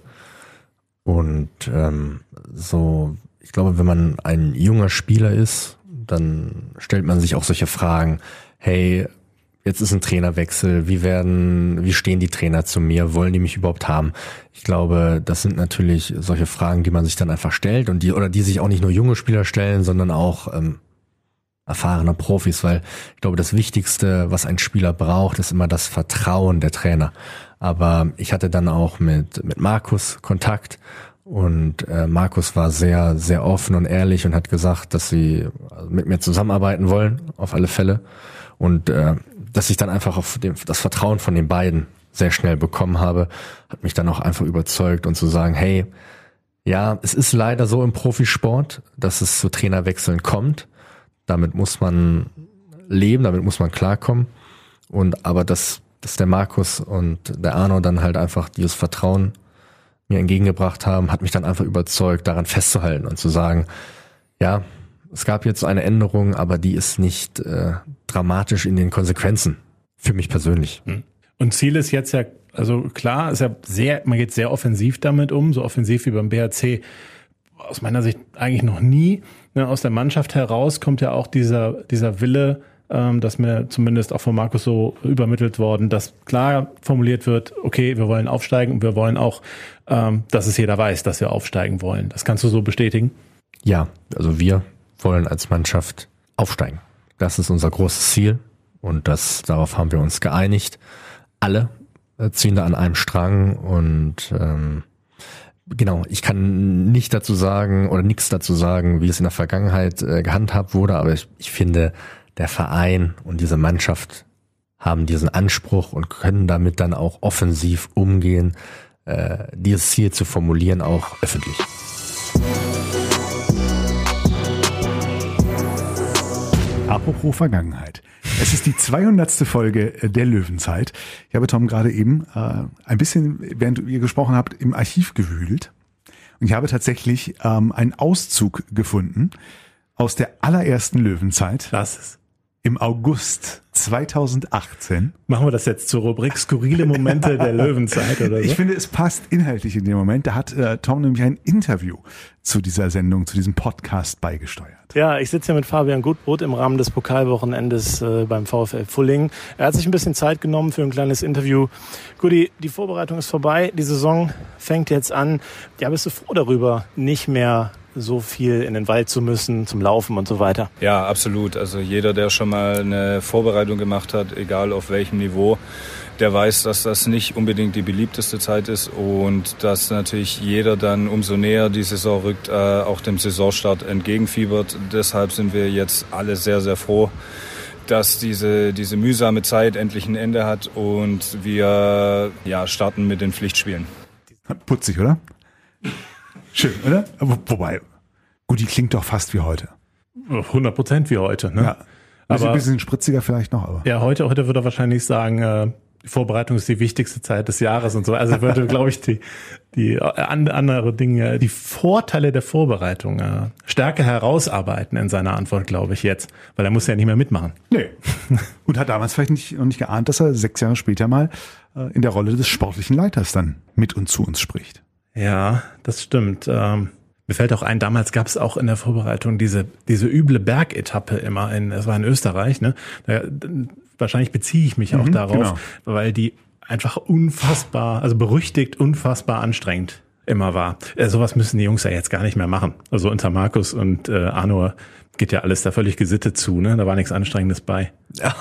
Und ähm, so, ich glaube, wenn man ein junger Spieler ist, dann stellt man sich auch solche Fragen. Hey, jetzt ist ein Trainerwechsel. Wie werden, wie stehen die Trainer zu mir? Wollen die mich überhaupt haben? Ich glaube, das sind natürlich solche Fragen, die man sich dann einfach stellt und die oder die sich auch nicht nur junge Spieler stellen, sondern auch ähm, erfahrene Profis, weil ich glaube, das Wichtigste, was ein Spieler braucht, ist immer das Vertrauen der Trainer. Aber ich hatte dann auch mit mit Markus Kontakt und äh, Markus war sehr, sehr offen und ehrlich und hat gesagt, dass sie mit mir zusammenarbeiten wollen, auf alle Fälle. Und äh, dass ich dann einfach auf dem, das Vertrauen von den beiden sehr schnell bekommen habe, hat mich dann auch einfach überzeugt und zu sagen, hey, ja, es ist leider so im Profisport, dass es zu Trainerwechseln kommt. Damit muss man leben, damit muss man klarkommen. Und aber dass, dass der Markus und der Arno dann halt einfach dieses Vertrauen mir entgegengebracht haben, hat mich dann einfach überzeugt, daran festzuhalten und zu sagen, ja, es gab jetzt eine Änderung, aber die ist nicht äh, dramatisch in den Konsequenzen für mich persönlich. Und Ziel ist jetzt ja, also klar, ist ja sehr, man geht sehr offensiv damit um, so offensiv wie beim B H C aus meiner Sicht eigentlich noch nie. Ne, aus der Mannschaft heraus kommt ja auch dieser dieser Wille, ähm, dass mir zumindest auch von Markus so übermittelt worden, dass klar formuliert wird, okay, wir wollen aufsteigen und wir wollen auch, ähm, dass es jeder weiß, dass wir aufsteigen wollen. Das kannst du so bestätigen? Ja, also wir wollen als Mannschaft aufsteigen. Das ist unser großes Ziel und das darauf haben wir uns geeinigt. Alle äh, ziehen da an einem Strang und ähm, genau, ich kann nicht dazu sagen oder nichts dazu sagen, wie es in der Vergangenheit äh, gehandhabt wurde, aber ich, ich finde, der Verein und diese Mannschaft haben diesen Anspruch und können damit dann auch offensiv umgehen, äh, dieses Ziel zu formulieren, auch öffentlich. Apropos Vergangenheit. Es ist die zweihundertste Folge der Löwenzeit. Ich habe Tom gerade eben äh, ein bisschen, während ihr gesprochen habt, im Archiv gewühlt. Und ich habe tatsächlich ähm, einen Auszug gefunden aus der allerersten Löwenzeit. Das ist Im August zweitausendachtzehn. Machen wir das jetzt zur Rubrik skurrile Momente der Löwenzeit oder so? Ich finde, es passt inhaltlich in dem Moment. Da hat äh, Tom nämlich ein Interview zu dieser Sendung, zu diesem Podcast beigesteuert. Ja, ich sitze hier mit Fabian Gutbrot im Rahmen des Pokalwochenendes äh, beim VfL Fulling. Er hat sich ein bisschen Zeit genommen für ein kleines Interview. Guti, die Vorbereitung ist vorbei, die Saison fängt jetzt an. Ja, bist du froh darüber, nicht mehr so viel in den Wald zu müssen, zum Laufen und so weiter? Ja, absolut. Also jeder, der schon mal eine Vorbereitung gemacht hat, egal auf welchem Niveau, der weiß, dass das nicht unbedingt die beliebteste Zeit ist und dass natürlich jeder dann umso näher die Saison rückt, äh, auch dem Saisonstart entgegenfiebert. Deshalb sind wir jetzt alle sehr, sehr froh, dass diese, diese mühsame Zeit endlich ein Ende hat und wir ja, starten mit den Pflichtspielen. Putzig, oder? Schön, oder? Wobei, gut, die klingt doch fast wie heute. hundert Prozent wie heute, ne? Ja. Bisschen, Aber, bisschen spritziger vielleicht noch, aber. Ja, heute, heute würde er wahrscheinlich sagen, äh, die Vorbereitung ist die wichtigste Zeit des Jahres und so. Also er würde, glaube ich, die, die andere Dinge, die Vorteile der Vorbereitung äh, stärker herausarbeiten in seiner Antwort, glaube ich, jetzt. Weil er muss ja nicht mehr mitmachen. Nee. Und hat damals vielleicht nicht, noch nicht geahnt, dass er sechs Jahre später mal äh, in der Rolle des sportlichen Leiters dann mit und zu uns spricht. Ja, das stimmt. Ähm, mir fällt auch ein, damals gab es auch in der Vorbereitung diese diese üble Bergetappe immer, in, das war in Österreich, ne? Da, wahrscheinlich beziehe ich mich auch Mhm, darauf, genau. weil die einfach unfassbar, also berüchtigt unfassbar anstrengend immer war. Äh, sowas müssen die Jungs ja jetzt gar nicht mehr machen. Also unter Markus und äh, Arno geht ja alles da völlig gesittet zu, ne? Da war nichts Anstrengendes bei.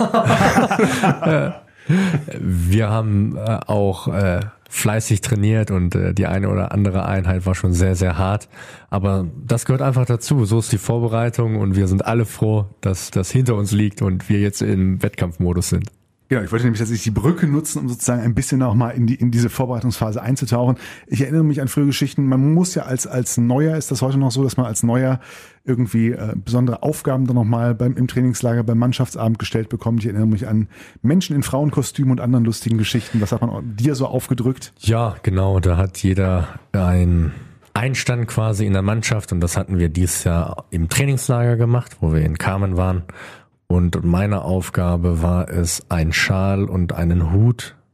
Wir haben äh, auch äh, fleißig trainiert und äh, die eine oder andere Einheit war schon sehr, sehr hart. Aber das gehört einfach dazu. So ist die Vorbereitung und wir sind alle froh, dass das hinter uns liegt und wir jetzt im Wettkampfmodus sind. Genau, ich wollte nämlich tatsächlich die Brücke nutzen, um sozusagen ein bisschen auch mal in die in diese Vorbereitungsphase einzutauchen. Ich erinnere mich an frühe Geschichten. Man muss ja als als Neuer, ist das heute noch so, dass man als Neuer irgendwie äh, besondere Aufgaben dann nochmal beim im Trainingslager, beim Mannschaftsabend gestellt bekommt. Ich erinnere mich an Menschen in Frauenkostümen und anderen lustigen Geschichten. Was hat man dir so aufgedrückt? Ja, genau. Da hat jeder ein Einstand quasi in der Mannschaft und das hatten wir dieses Jahr im Trainingslager gemacht, wo wir in Carmen waren. Und meine Aufgabe war es, einen Schal und einen Hut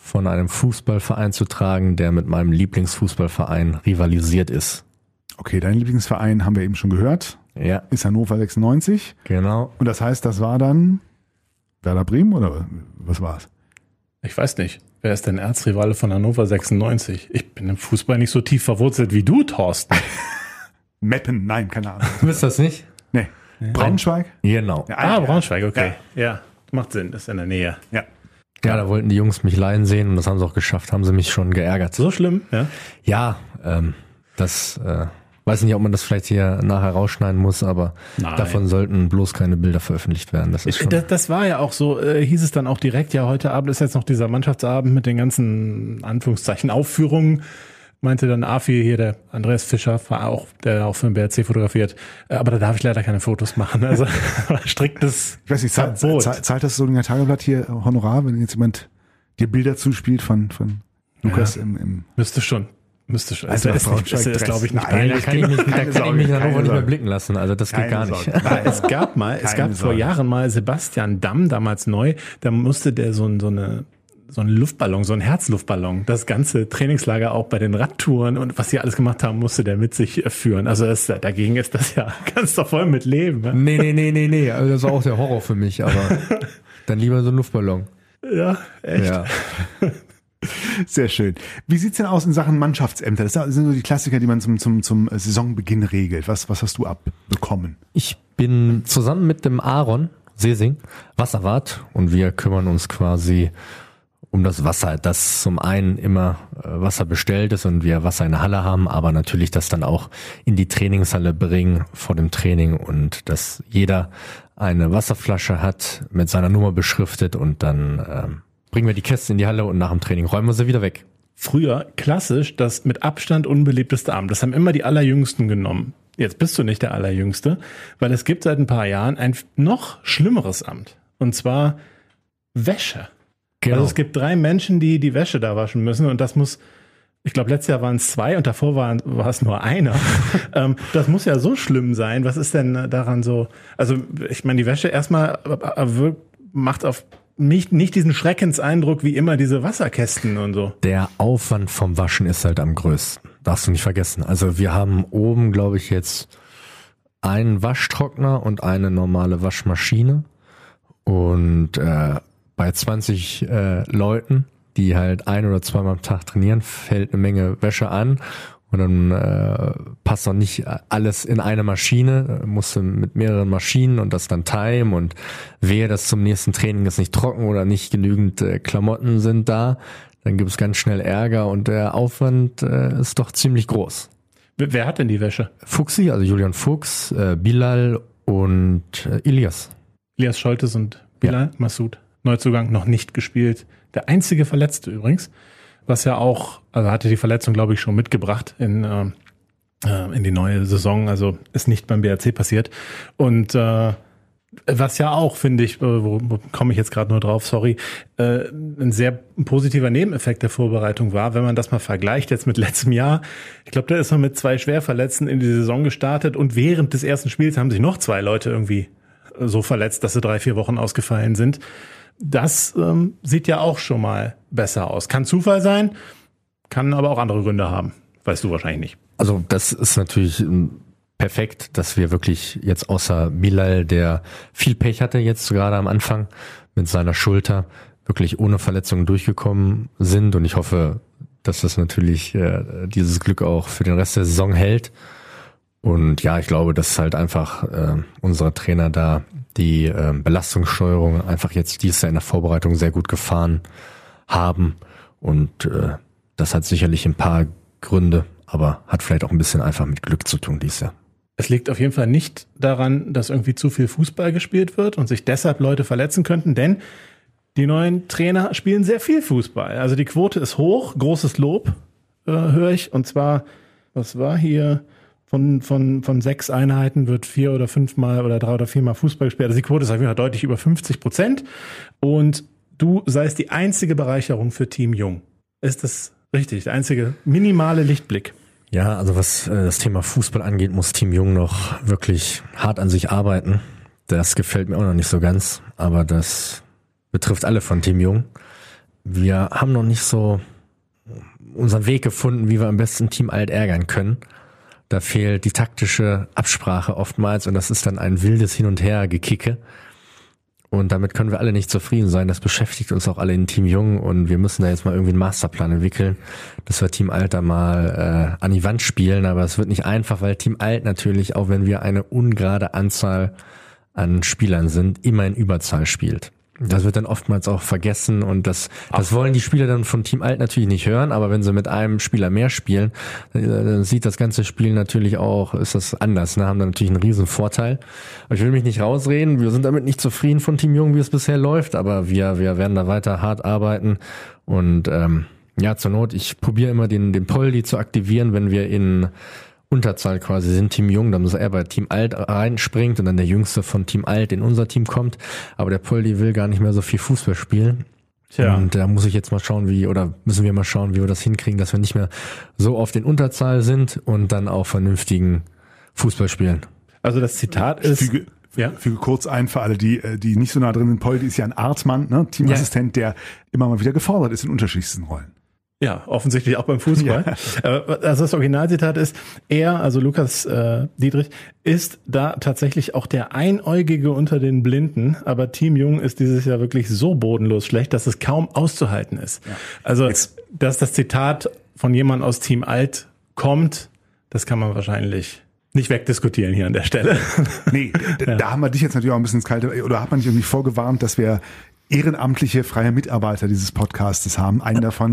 von einem Fußballverein zu tragen, der mit meinem Lieblingsfußballverein rivalisiert ist. Okay, dein Lieblingsverein haben wir eben schon gehört. Ja. Ist Hannover sechsundneunzig. Genau. Und das heißt, das war dann Werder Bremen oder was war's? Ich weiß nicht. Wer ist denn Erzrivale von Hannover sechsundneunzig? Ich bin im Fußball nicht so tief verwurzelt wie du, Thorsten. Meppen, nein, keine Ahnung. Du bist das nicht? Nee. Ja. Braunschweig? Genau. Ja, ah, Braunschweig, okay. Ja. ja, macht Sinn, ist in der Nähe. Ja. Ja, da wollten die Jungs mich leiden sehen und das haben sie auch geschafft, haben sie mich schon geärgert. So schlimm? Ja, ja ähm, das, äh, weiß nicht, ob man das vielleicht hier nachher rausschneiden muss, aber Nein. davon sollten bloß keine Bilder veröffentlicht werden. Das ist schon das, das war ja auch so, äh, hieß es dann auch direkt, ja, heute Abend ist jetzt noch dieser Mannschaftsabend mit den ganzen, Anführungszeichen, Aufführungen. Meinte dann Afi hier, der Andreas Fischer, war auch, der auch für den B R C fotografiert. Aber da darf ich leider keine Fotos machen. Also striktes Ich weiß nicht, zahlt, zahlt, zahlt das Solinger Tageblatt hier Honorar, wenn jetzt jemand dir Bilder zuspielt von, von Lukas ja. im, im Müsste schon. Müsste schon. Also ist, ist, ist, ist glaube ich nicht Nein, da kann ich mich, da kann ich mich in Hannover nicht mehr blicken lassen. Also das geht gar nicht. Nein, es gab mal, es gab vor Jahren mal Sebastian Damm, damals neu, da musste der so, so eine so ein Luftballon, so ein Herzluftballon, das ganze Trainingslager auch bei den Radtouren und was sie alles gemacht haben, musste der mit sich führen. Also das, dagegen ist das ja, kannst doch voll mit leben. Ne? Nee, nee, nee, nee, nee. Also das war auch der Horror für mich, aber dann lieber so ein Luftballon. Ja, echt. Ja. Sehr schön. Wie sieht's denn aus in Sachen Mannschaftsämter? Das sind so die Klassiker, die man zum, zum, zum Saisonbeginn regelt. Was, was hast du abbekommen? Ich bin zusammen mit dem Aaron Sesing Wasserwart und wir kümmern uns quasi um das Wasser, dass zum einen immer Wasser bestellt ist und wir Wasser in der Halle haben, aber natürlich das dann auch in die Trainingshalle bringen vor dem Training und dass jeder eine Wasserflasche hat mit seiner Nummer beschriftet und dann ähm, bringen wir die Kästen in die Halle und nach dem Training räumen wir sie wieder weg. Früher klassisch das mit Abstand unbeliebteste Amt. Das haben immer die Allerjüngsten genommen. Jetzt bist du nicht der Allerjüngste, weil es gibt seit ein paar Jahren ein noch schlimmeres Amt und zwar Wäsche. Genau. Also es gibt drei Menschen, die die Wäsche da waschen müssen und das muss, ich glaube letztes Jahr waren es zwei und davor war, war es nur einer. ähm, das muss ja so schlimm sein. Was ist denn daran so? Also ich meine, die Wäsche erstmal macht auf mich nicht diesen Schreckenseindruck wie immer diese Wasserkästen und so. Der Aufwand vom Waschen ist halt am größten. Darfst du nicht vergessen. Also wir haben oben, glaube ich, jetzt einen Waschtrockner und eine normale Waschmaschine und äh, bei zwanzig äh, Leuten, die halt ein oder zweimal am Tag trainieren, fällt eine Menge Wäsche an und dann äh, passt auch nicht alles in eine Maschine, musst du mit mehreren Maschinen und das dann timen und wehe, dass zum nächsten Training ist nicht trocken oder nicht genügend äh, Klamotten sind da, dann gibt es ganz schnell Ärger und der Aufwand äh, ist doch ziemlich groß. Wer hat denn die Wäsche? Fuchsi, also Julian Fuchs, äh, Bilal und äh, Ilias. Ilias Scholtes und Bilal, ja. Massoud. Neuzugang noch nicht gespielt. Der einzige Verletzte übrigens, was ja auch, also hatte die Verletzung, glaube ich, schon mitgebracht in, äh, in die neue Saison, also ist nicht beim B R C passiert. Und äh, was ja auch, finde ich, wo, wo komme ich jetzt gerade nur drauf, sorry, äh, ein sehr positiver Nebeneffekt der Vorbereitung war, wenn man das mal vergleicht jetzt mit letztem Jahr. Ich glaube, da ist man mit zwei Schwerverletzten in die Saison gestartet und während des ersten Spiels haben sich noch zwei Leute irgendwie so verletzt, dass sie drei, vier Wochen ausgefallen sind. Das ähm, sieht ja auch schon mal besser aus. Kann Zufall sein, kann aber auch andere Gründe haben. Weißt du wahrscheinlich nicht. Also das ist natürlich perfekt, dass wir wirklich jetzt außer Bilal, der viel Pech hatte jetzt gerade am Anfang mit seiner Schulter, wirklich ohne Verletzungen durchgekommen sind. Und ich hoffe, dass das natürlich äh, dieses Glück auch für den Rest der Saison hält. Und ja, ich glaube, dass halt einfach äh, unsere Trainer da die äh, Belastungssteuerung einfach jetzt dieses Jahr in der Vorbereitung sehr gut gefahren haben. Und äh, das hat sicherlich ein paar Gründe, aber hat vielleicht auch ein bisschen einfach mit Glück zu tun dieses Jahr. Es liegt auf jeden Fall nicht daran, dass irgendwie zu viel Fußball gespielt wird und sich deshalb Leute verletzen könnten, denn die neuen Trainer spielen sehr viel Fußball. Also die Quote ist hoch, großes Lob äh, höre ich. Und zwar, was war hier... Von, von, von sechs Einheiten wird vier oder fünfmal oder drei oder viermal Fußball gespielt. Also die Quote ist auf jeden Fall deutlich über fünfzig Prozent. Und du seist die einzige Bereicherung für Team Jung. Ist das richtig? Der einzige minimale Lichtblick? Ja, also was äh, das Thema Fußball angeht, muss Team Jung noch wirklich hart an sich arbeiten. Das gefällt mir auch noch nicht so ganz, aber das betrifft alle von Team Jung. wir haben noch nicht so unseren Weg gefunden, wie wir am besten Team Alt ärgern können. Da fehlt die taktische Absprache oftmals und das ist dann ein wildes Hin- und Her-Gekicke. Und damit können wir alle nicht zufrieden sein. Das beschäftigt uns auch alle in Team Jung und wir müssen da jetzt mal irgendwie einen Masterplan entwickeln, dass wir Team Alt da mal äh, an die Wand spielen. Aber es wird nicht einfach, weil Team Alt natürlich, auch wenn wir eine ungerade Anzahl an Spielern sind, immer in Überzahl spielt. Das wird dann oftmals auch vergessen und das das wollen die Spieler dann von Team Alt natürlich nicht hören, aber wenn sie mit einem Spieler mehr spielen, dann sieht das ganze Spiel natürlich auch, ist das anders, ne? Haben dann natürlich einen riesen Vorteil. Aber ich will mich nicht rausreden, wir sind damit nicht zufrieden von Team Jung, wie es bisher läuft, aber wir wir werden da weiter hart arbeiten und ähm, ja, zur Not, ich probiere immer den den Poldi zu aktivieren, wenn wir in Unterzahl quasi sind, Team Jung, dann muss er bei Team Alt reinspringt und dann der Jüngste von Team Alt in unser Team kommt. Aber der Poldi will gar nicht mehr so viel Fußball spielen. Tja. Und da muss ich jetzt mal schauen, wie, oder müssen wir mal schauen, wie wir das hinkriegen, dass wir nicht mehr so oft in Unterzahl sind und dann auch vernünftigen Fußball spielen. Also das Zitat ist... Füge, ja? füge kurz ein für alle, die die nicht so nah drin sind. Poldi ist ja ein Artmann, ne? Teamassistent, ja. der immer mal wieder gefordert ist in unterschiedlichsten Rollen. Ja, offensichtlich auch beim Fußball. Ja. Also das Originalzitat ist, er, also Lukas äh, Dietrich, ist da tatsächlich auch der Einäugige unter den Blinden, aber Team Jung ist dieses Jahr wirklich so bodenlos schlecht, dass es kaum auszuhalten ist. Ja. Also, Jetzt. dass das Zitat von jemandem aus Team Alt kommt, das kann man wahrscheinlich nicht wegdiskutieren hier an der Stelle. Nee, ja. Da haben wir dich jetzt natürlich auch ein bisschen ins Kalte, oder hat man dich irgendwie vorgewarnt, dass wir ehrenamtliche freie Mitarbeiter dieses Podcastes haben. Einen davon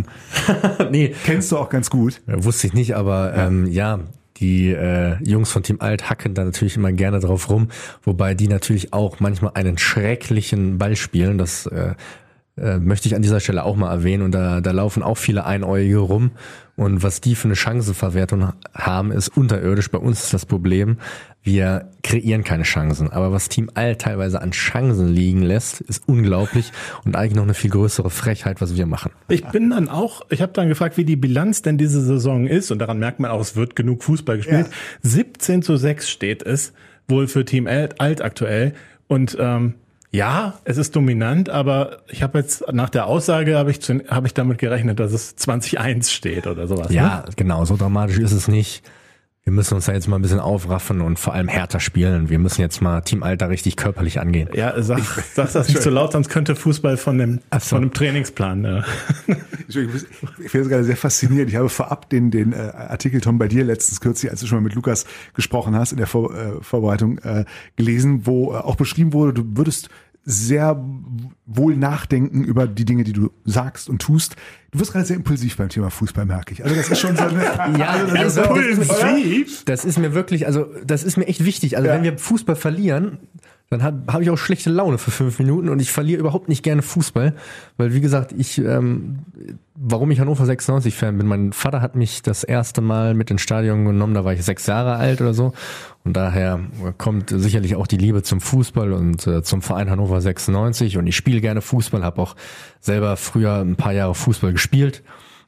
nee. kennst du auch ganz gut. Ja, wusste ich nicht, aber ja, ähm, ja die äh, Jungs von Team Alt hacken da natürlich immer gerne drauf rum, wobei die natürlich auch manchmal einen schrecklichen Ball spielen. Das äh, äh, möchte ich an dieser Stelle auch mal erwähnen. Und da, da laufen auch viele Einäugige rum. Und was die für eine Chancenverwertung haben, ist unterirdisch. Bei uns ist das Problem, wir kreieren keine Chancen. Aber was Team Alt teilweise an Chancen liegen lässt, ist unglaublich und eigentlich noch eine viel größere Frechheit, was wir machen. Ich bin dann auch, ich habe dann gefragt, wie die Bilanz denn diese Saison ist. Und daran merkt man auch, es wird genug Fußball gespielt. Ja. siebzehn zu sechs steht es wohl für Team Alt, Alt aktuell. Und ähm, ja, es ist dominant, aber ich habe jetzt nach der Aussage habe ich habe ich damit gerechnet, dass es zwanzig eins steht oder sowas. Ja, ne? Genau, so dramatisch ist es nicht. Wir müssen uns da jetzt mal ein bisschen aufraffen und vor allem härter spielen. Wir müssen jetzt mal Team Alt da richtig körperlich angehen. Ja, sag, sag das nicht so laut, sonst könnte Fußball von dem so. von dem Trainingsplan. Ja. Ich finde es gerade sehr faszinierend. Ich habe vorab den den äh, Artikel, Tom, bei dir letztens kürzlich, als du schon mal mit Lukas gesprochen hast, in der Vor, äh, Vorbereitung äh, gelesen, wo äh, auch beschrieben wurde, du würdest sehr wohl nachdenken über die Dinge, die du sagst und tust. Du wirst gerade sehr impulsiv beim Thema Fußball, merke ich. Also das ist schon so eine... ja, also, impulsiv? Das ist mir wirklich, also das ist mir echt wichtig. Also ja. Wenn wir Fußball verlieren, dann habe hab ich auch schlechte Laune für fünf Minuten und ich verliere überhaupt nicht gerne Fußball, weil wie gesagt, ich, ähm, warum ich Hannover sechsundneunzig-Fan bin, mein Vater hat mich das erste Mal mit ins Stadion genommen, da war ich sechs Jahre alt oder so und daher kommt sicherlich auch die Liebe zum Fußball und äh, zum Verein Hannover sechsundneunzig und ich spiele gerne Fußball, habe auch selber früher ein paar Jahre Fußball gespielt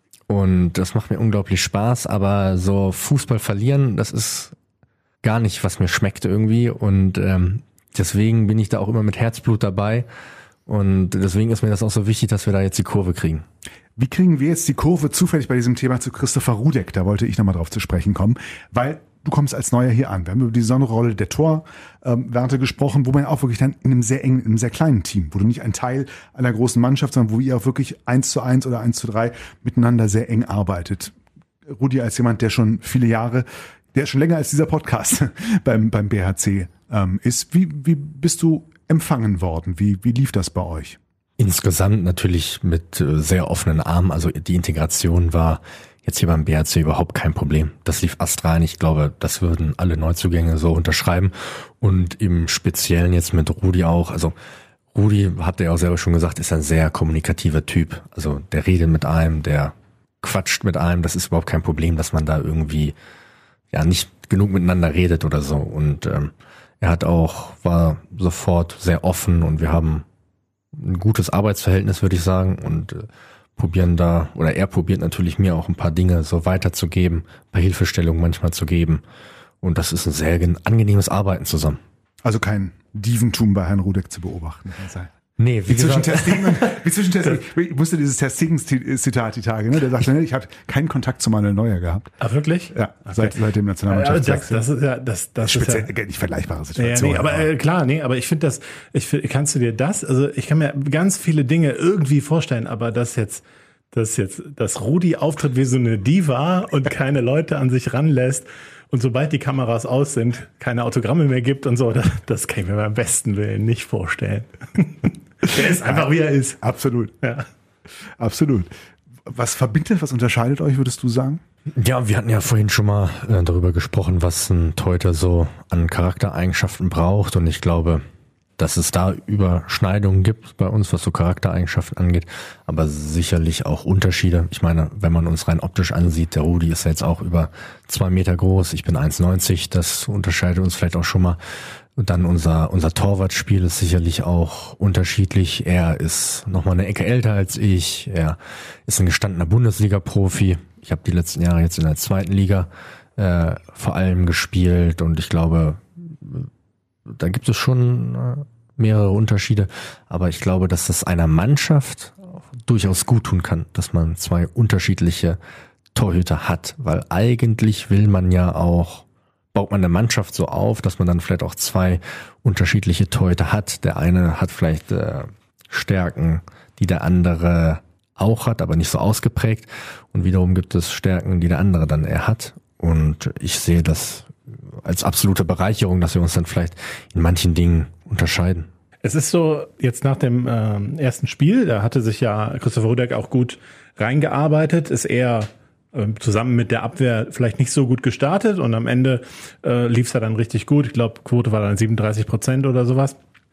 und das macht mir unglaublich Spaß, aber so Fußball verlieren, das ist gar nicht, was mir schmeckt irgendwie und ähm, deswegen bin ich da auch immer mit Herzblut dabei und deswegen ist mir das auch so wichtig, dass wir da jetzt die Kurve kriegen. Wie kriegen wir jetzt die Kurve zufällig bei diesem Thema zu Christopher Rudek? Da wollte ich nochmal drauf zu sprechen kommen, weil du kommst als Neuer hier an. Wir haben über die Sonderrolle der Torwerte ähm, gesprochen, wo man auch wirklich dann in einem sehr engen, in einem sehr kleinen Team, wo du nicht ein Teil einer großen Mannschaft, sondern wo ihr auch wirklich eins zu eins oder eins zu drei miteinander sehr eng arbeitet. Rudi als jemand, der schon viele Jahre, der schon länger als dieser Podcast beim beim B H C ähm, ist. Wie wie bist du empfangen worden? Wie wie lief das bei euch? Insgesamt natürlich mit äh, sehr offenen Armen. Also die Integration war jetzt hier beim B H C überhaupt kein Problem. Das lief astral. Ich glaube, das würden alle Neuzugänge so unterschreiben. Und im Speziellen jetzt mit Rudi auch. Also Rudi, habt ihr ja auch selber schon gesagt, ist ein sehr kommunikativer Typ. Also der redet mit einem, der quatscht mit einem. Das ist überhaupt kein Problem, dass man da irgendwie ja nicht genug miteinander redet oder so. Und ähm, er hat auch, war sofort sehr offen und wir haben ein gutes Arbeitsverhältnis, würde ich sagen, und äh, probieren da, oder er probiert natürlich mir auch ein paar Dinge so weiterzugeben, ein paar Hilfestellungen manchmal zu geben. Und das ist ein sehr angenehmes Arbeiten zusammen. Also kein Dieventum bei Herrn Rudek zu beobachten. Nee, wie, Wie zwischen gesagt, Ter Stegen und, wie zwischen Ter Stegen, ich musste dieses Ter Stegen-Zitat die Tage, ne? Der sagte, ne, ich habe keinen Kontakt zu Manuel Neuer gehabt. Ah, wirklich? Ja, seit, seit dem Ja, Nationalmannschaft. das, das ist ja, das, das ist speziell, ja, nicht vergleichbare ja, Situation. nee, aber äh, klar, nee, aber ich finde das, ich find, kannst du dir das, also ich kann mir ganz viele Dinge irgendwie vorstellen, aber das jetzt, das jetzt, dass Rudi auftritt wie so eine Diva und keine Leute an sich ranlässt und sobald die Kameras aus sind, keine Autogramme mehr gibt und so, das, das kann ich mir beim besten Willen nicht vorstellen. Der ist einfach, wie er ist. Absolut. Ja. Absolut. Was verbindet, was unterscheidet euch, würdest du sagen? ja, wir hatten ja vorhin schon mal äh, darüber gesprochen, was ein Torhüter so an Charaktereigenschaften braucht. Und ich glaube, dass es da Überschneidungen gibt bei uns, was so Charaktereigenschaften angeht, aber sicherlich auch Unterschiede. Ich meine, wenn man uns rein optisch ansieht, der Rudi ist ja jetzt auch über zwei Meter groß, ich bin eins neunzig, das unterscheidet uns vielleicht auch schon mal. Und dann unser unser Torwartspiel ist sicherlich auch unterschiedlich. Er ist nochmal eine Ecke älter als ich, er ist ein gestandener Bundesliga-Profi. Ich habe die letzten Jahre jetzt in der zweiten Liga äh, vor allem gespielt und ich glaube, da gibt es schon äh, mehrere Unterschiede, aber ich glaube, dass das einer Mannschaft durchaus gut tun kann, dass man zwei unterschiedliche Torhüter hat, weil eigentlich will man ja auch, baut man eine Mannschaft so auf, dass man dann vielleicht auch zwei unterschiedliche Torhüter hat. Der eine hat vielleicht äh, Stärken, die der andere auch hat, aber nicht so ausgeprägt und wiederum gibt es Stärken, die der andere dann eher hat und ich sehe das als absolute Bereicherung, dass wir uns dann vielleicht in manchen Dingen unterscheiden. Es ist so, jetzt nach dem ähm, ersten Spiel, da hatte sich ja Christopher Rudek auch gut reingearbeitet, ist eher ähm, zusammen mit der Abwehr vielleicht nicht so gut gestartet und am Ende äh, lief es ja dann richtig gut. Ich glaube, Quote war dann siebenunddreißig Prozent oder sowas.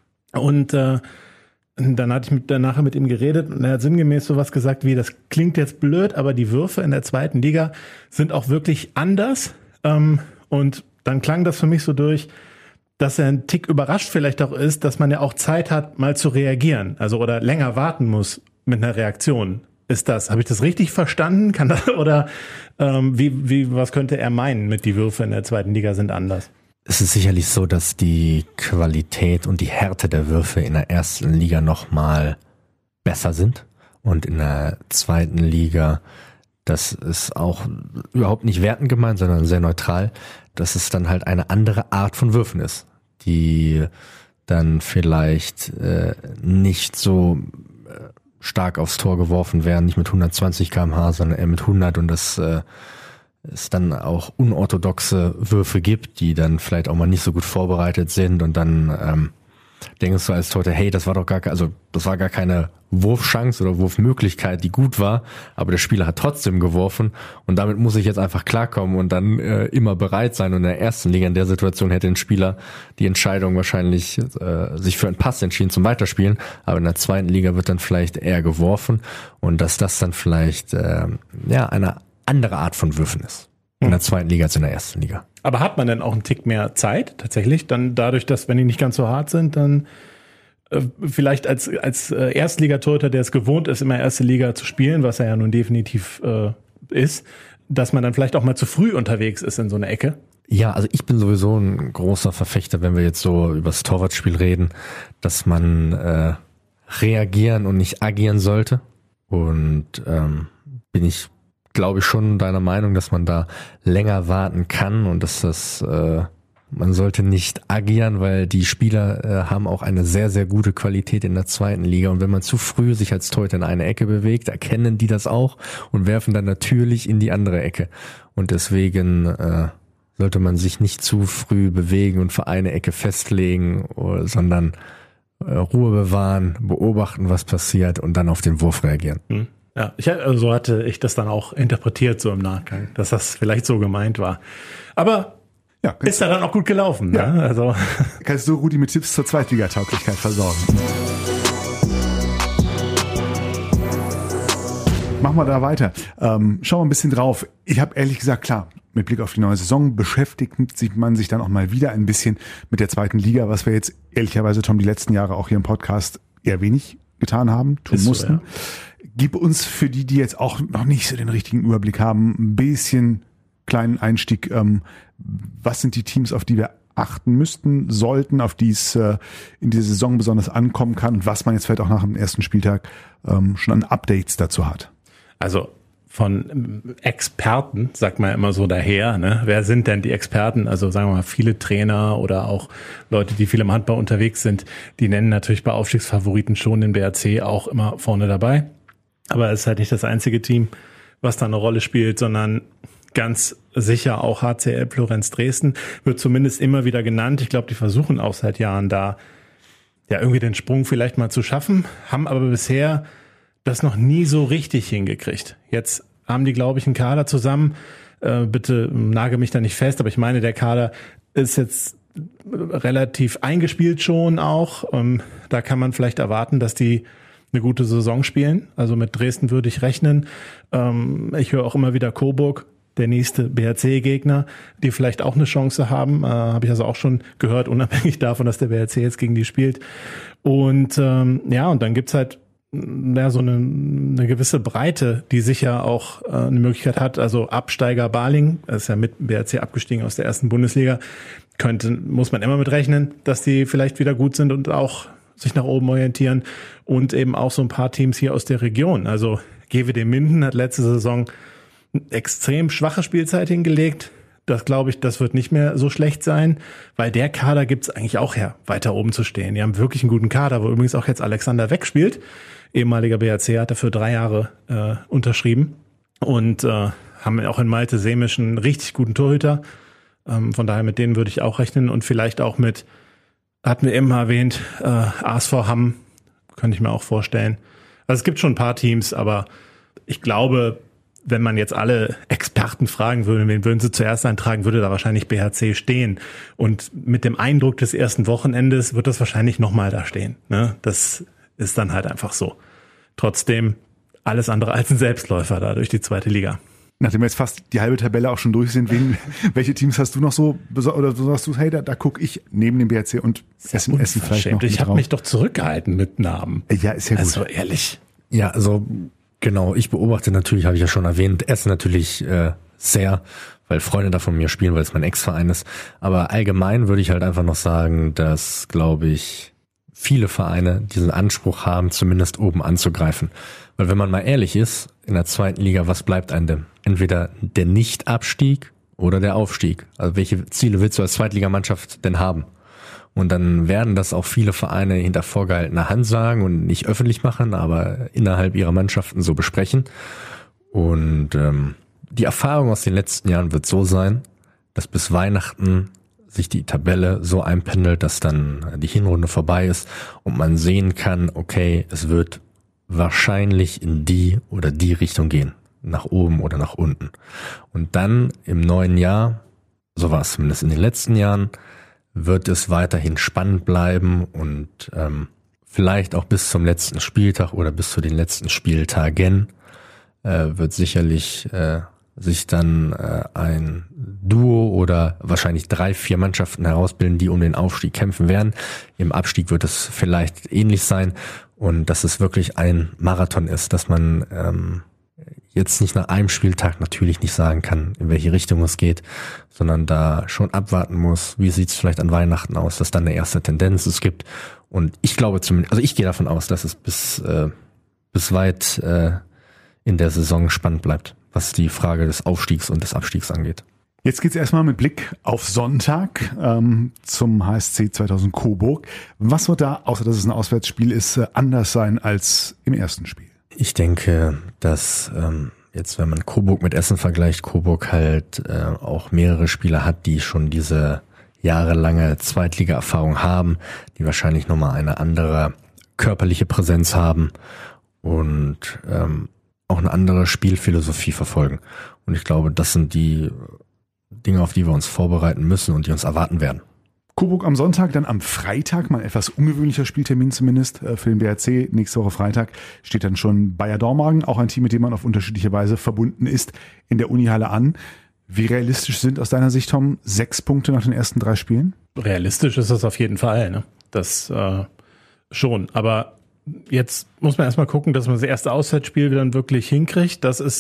Und äh, dann hatte ich mit, danach mit ihm geredet und er hat sinngemäß sowas gesagt wie, das klingt jetzt blöd, aber die Würfe in der zweiten Liga sind auch wirklich anders. Ähm, und dann klang das für mich so durch, dass er ein Tick überrascht vielleicht auch ist, dass man ja auch Zeit hat, mal zu reagieren, also oder länger warten muss mit einer Reaktion. Ist das, habe ich das richtig verstanden? Kann das, oder ähm, wie, wie, was könnte er meinen mit die Würfe in der zweiten Liga sind anders? Es ist sicherlich so, dass die Qualität und die Härte der Würfe in der ersten Liga nochmal besser sind und in der zweiten Liga, das ist auch überhaupt nicht wertend gemeint, sondern sehr neutral, dass es dann halt eine andere Art von Würfen ist, die dann vielleicht äh, nicht so äh, stark aufs Tor geworfen werden, nicht mit hundertzwanzig Kilometer pro Stunde, sondern eher mit hundert und das äh, es dann auch unorthodoxe Würfe gibt, die dann vielleicht auch mal nicht so gut vorbereitet sind und dann ähm, denkst du als Torhüter, hey, das war doch gar, also das war gar keine Wurfchance oder Wurfmöglichkeit, die gut war, aber der Spieler hat trotzdem geworfen und damit muss ich jetzt einfach klarkommen und dann äh, immer bereit sein. Und in der ersten Liga in der Situation hätte ein Spieler die Entscheidung wahrscheinlich äh, sich für einen Pass entschieden zum Weiterspielen, aber in der zweiten Liga wird dann vielleicht eher geworfen und dass das dann vielleicht äh, ja eine andere Art von Würfen ist in der zweiten Liga als in der ersten Liga. Aber hat man denn auch einen Tick mehr Zeit tatsächlich? Dann dadurch, dass wenn die nicht ganz so hart sind, dann äh, vielleicht als als äh, Erstligatorhüter, der es gewohnt ist, immer erste Liga zu spielen, was er ja nun definitiv äh, ist, dass man dann vielleicht auch mal zu früh unterwegs ist in so einer Ecke? Ja, also ich bin sowieso ein großer Verfechter, wenn wir jetzt so über das Torwartspiel reden, dass man äh, reagieren und nicht agieren sollte. Und ähm, bin ich glaube ich schon deiner Meinung, dass man da länger warten kann und dass das, äh, man sollte nicht agieren, weil die Spieler äh, haben auch eine sehr, sehr gute Qualität in der zweiten Liga und wenn man zu früh sich als Torhüter in eine Ecke bewegt, erkennen die das auch und werfen dann natürlich in die andere Ecke und deswegen äh, sollte man sich nicht zu früh bewegen und für eine Ecke festlegen, oder, sondern äh, Ruhe bewahren, beobachten, was passiert und dann auf den Wurf reagieren. Hm. Ja, ich, also so hatte ich das dann auch interpretiert so im Nachgang, dass das vielleicht so gemeint war. Aber ja, ist ja dann auch gut gelaufen. Ja. Ne? Also kannst du Rudi mit Tipps zur Zweitligatauglichkeit versorgen? Machen wir da weiter. Ähm, schauen wir ein bisschen drauf. Ich habe ehrlich gesagt, klar, mit Blick auf die neue Saison beschäftigt sich man sich dann auch mal wieder ein bisschen mit der zweiten Liga, was wir jetzt ehrlicherweise, Tom, die letzten Jahre auch hier im Podcast eher wenig getan haben, tun Ist so, mussten. ja. Gib uns für die, die jetzt auch noch nicht so den richtigen Überblick haben, ein bisschen kleinen Einstieg. Ähm, was sind die Teams, auf die wir achten müssten, sollten, auf die es äh, in dieser Saison besonders ankommen kann und was man jetzt vielleicht auch nach dem ersten Spieltag ähm, schon an Updates dazu hat? Also von Experten, sagt man immer so daher, ne? Wer sind denn die Experten? Also sagen wir mal, viele Trainer oder auch Leute, die viel im Handball unterwegs sind, die nennen natürlich bei Aufstiegsfavoriten schon den B R C auch immer vorne dabei. Aber es ist halt nicht das einzige Team, was da eine Rolle spielt, sondern ganz sicher auch H C L Florenz Dresden wird zumindest immer wieder genannt. Ich glaube, die versuchen auch seit Jahren da ja irgendwie den Sprung vielleicht mal zu schaffen, haben aber bisher das noch nie so richtig hingekriegt. Jetzt haben die, glaube ich, einen Kader zusammen. Äh, bitte nagel mich da nicht fest, aber ich meine, der Kader ist jetzt relativ eingespielt schon auch. Ähm, da kann man vielleicht erwarten, dass die eine gute Saison spielen. Also mit Dresden würde ich rechnen. Ähm, ich höre auch immer wieder Coburg, der nächste B R C-Gegner, die vielleicht auch eine Chance haben. Äh, habe ich also auch schon gehört, unabhängig davon, dass der B R C jetzt gegen die spielt. Und ähm, ja, und dann gibt's halt ja, so eine, eine gewisse Breite, die sicher auch äh, eine Möglichkeit hat. Also Absteiger Baling, das ist ja mit B R C abgestiegen aus der ersten Bundesliga, könnte, muss man immer mit rechnen, dass die vielleicht wieder gut sind und auch sich nach oben orientieren. Und eben auch so ein paar Teams hier aus der Region. Also G W D Minden hat letzte Saison eine extrem schwache Spielzeit hingelegt. Das glaube ich, das wird nicht mehr so schlecht sein, weil der Kader gibt's eigentlich auch her, weiter oben zu stehen. Die haben wirklich einen guten Kader, wo übrigens auch jetzt Alexander Weck spielt. Ehemaliger B R C, hat er für drei Jahre äh, unterschrieben und äh, haben auch in Malte Semisch einen richtig guten Torhüter. Ähm, von daher mit denen würde ich auch rechnen und vielleicht auch mit, hatten wir eben mal erwähnt, äh, A S V Hamm, könnte ich mir auch vorstellen. Also es gibt schon ein paar Teams, aber ich glaube, wenn man jetzt alle Experten fragen würde, wen würden sie zuerst eintragen, würde da wahrscheinlich B H C stehen. Und mit dem Eindruck des ersten Wochenendes wird das wahrscheinlich nochmal da stehen. Ne? Das ist dann halt einfach so. Trotzdem alles andere als ein Selbstläufer da durch die zweite Liga. Nachdem wir jetzt fast die halbe Tabelle auch schon durch sind, wen, welche Teams hast du noch so, oder sagst du, hey, da, da gucke ich neben dem B R C und Essen, Essen vielleicht noch Ich habe mich doch zurückgehalten mit Namen. Ja, ist ja gut. Also ehrlich. Ja, also genau, ich beobachte natürlich, habe ich ja schon erwähnt, Essen natürlich äh, sehr, weil Freunde da von mir spielen, weil es mein Ex-Verein ist. Aber allgemein würde ich halt einfach noch sagen, dass, glaube ich, viele Vereine diesen Anspruch haben, zumindest oben anzugreifen. Weil wenn man mal ehrlich ist, in der zweiten Liga, was bleibt einem denn? Entweder der Nicht-Abstieg oder der Aufstieg. Also welche Ziele willst du als Zweitligamannschaft denn haben? Und dann werden das auch viele Vereine hinter vorgehaltener Hand sagen und nicht öffentlich machen, aber innerhalb ihrer Mannschaften so besprechen. Und ähm, die Erfahrung aus den letzten Jahren wird so sein, dass bis Weihnachten sich die Tabelle so einpendelt, dass dann die Hinrunde vorbei ist und man sehen kann, okay, es wird wahrscheinlich in die oder die Richtung gehen, nach oben oder nach unten. Und dann im neuen Jahr, so war es zumindest in den letzten Jahren, wird es weiterhin spannend bleiben und ähm, vielleicht auch bis zum letzten Spieltag oder bis zu den letzten Spieltagen äh, wird sicherlich äh, sich dann äh, ein Duo oder wahrscheinlich drei, vier Mannschaften herausbilden, die um den Aufstieg kämpfen werden. Im Abstieg wird es vielleicht ähnlich sein und dass es wirklich ein Marathon ist, dass man ähm, jetzt nicht nach einem Spieltag natürlich nicht sagen kann, in welche Richtung es geht, sondern da schon abwarten muss, wie sieht es vielleicht an Weihnachten aus, dass dann eine erste Tendenz es gibt. Und ich glaube zumindest, also ich gehe davon aus, dass es bis äh, bis weit äh, in der Saison spannend bleibt, was die Frage des Aufstiegs und des Abstiegs angeht. Jetzt geht's erstmal mit Blick auf Sonntag ähm, zum H S C zweitausend Coburg. Was wird da, außer dass es ein Auswärtsspiel ist, äh, anders sein als im ersten Spiel? Ich denke, dass ähm, jetzt, wenn man Coburg mit Essen vergleicht, Coburg halt äh, auch mehrere Spieler hat, die schon diese jahrelange Zweitliga-Erfahrung haben, die wahrscheinlich nochmal eine andere körperliche Präsenz haben und ähm, auch eine andere Spielphilosophie verfolgen. Und ich glaube, das sind die Dinge, auf die wir uns vorbereiten müssen und die uns erwarten werden. Coburg am Sonntag, dann am Freitag, mal ein etwas ungewöhnlicher Spieltermin zumindest für den B R C. Nächste Woche Freitag steht dann schon Bayer Dormagen, auch ein Team, mit dem man auf unterschiedliche Weise verbunden ist, in der Unihalle an. Wie realistisch sind aus deiner Sicht, Tom, sechs Punkte nach den ersten drei Spielen? Realistisch ist das auf jeden Fall, ne? Das äh, schon, aber jetzt muss man erstmal gucken, dass man das erste Auswärtsspiel dann wirklich hinkriegt. Das ist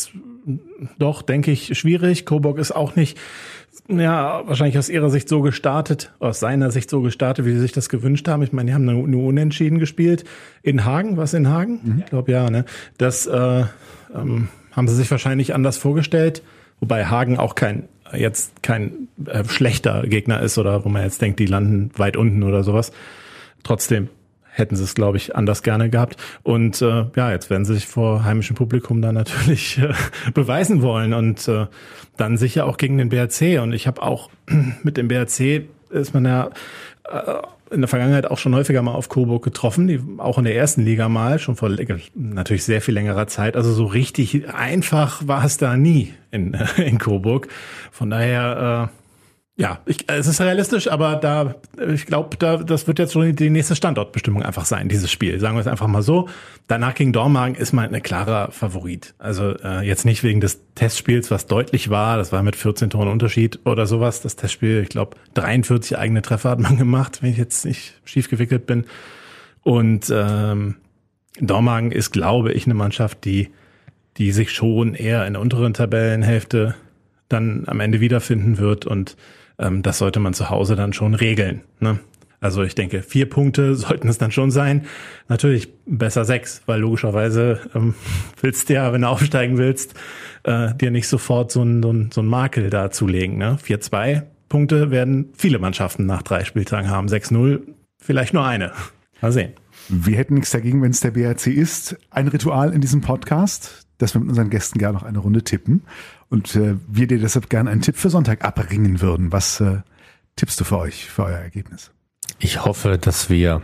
doch, denke ich, schwierig. Coburg ist auch nicht, ja, wahrscheinlich aus ihrer Sicht so gestartet, aus seiner Sicht so gestartet, wie sie sich das gewünscht haben. Ich meine, die haben nur, nur unentschieden gespielt. In Hagen, was in Hagen? Mhm. Ich glaube, ja, ne? Das äh, ähm, haben sie sich wahrscheinlich anders vorgestellt. Wobei Hagen auch kein, jetzt kein äh, schlechter Gegner ist oder wo man jetzt denkt, die landen weit unten oder sowas. Trotzdem hätten sie es, glaube ich, anders gerne gehabt. Und äh, ja, jetzt werden sie sich vor heimischem Publikum dann natürlich äh, beweisen wollen und äh, dann sicher auch gegen den B R C. Und ich habe auch mit dem B R C ist man ja äh, in der Vergangenheit auch schon häufiger mal auf Coburg getroffen, die auch in der ersten Liga mal, schon vor natürlich sehr viel längerer Zeit. Also so richtig einfach war es da nie in, in Coburg. Von daher, äh, ja, ich, es ist realistisch, aber da, ich glaube, da, das wird jetzt schon die nächste Standortbestimmung einfach sein, dieses Spiel. Sagen wir es einfach mal so. Danach gegen Dormagen ist man ein klarer Favorit. Also äh, jetzt nicht wegen des Testspiels, was deutlich war. Das war mit vierzehn Toren Unterschied oder sowas. Das Testspiel, ich glaube, dreiundvierzig eigene Treffer hat man gemacht, wenn ich jetzt nicht schief gewickelt bin. Und ähm, Dormagen ist, glaube ich, eine Mannschaft, die, die sich schon eher in der unteren Tabellenhälfte dann am Ende wiederfinden wird und ähm, das sollte man zu Hause dann schon regeln, ne? Also ich denke, vier Punkte sollten es dann schon sein. Natürlich besser sechs, weil logischerweise ähm, willst du ja, wenn du aufsteigen willst, äh, dir nicht sofort so ein, so ein, so ein Makel da zulegen, ne? vier zwei Punkte werden viele Mannschaften nach drei Spieltagen haben. sechs null vielleicht nur eine. Mal sehen. Wir hätten nichts dagegen, wenn es der B R C ist. Ein Ritual in diesem Podcast, dass wir mit unseren Gästen gerne noch eine Runde tippen. Und äh, wir dir deshalb gerne einen Tipp für Sonntag abringen würden. Was äh, tippst du für euch, für euer Ergebnis? Ich hoffe, dass wir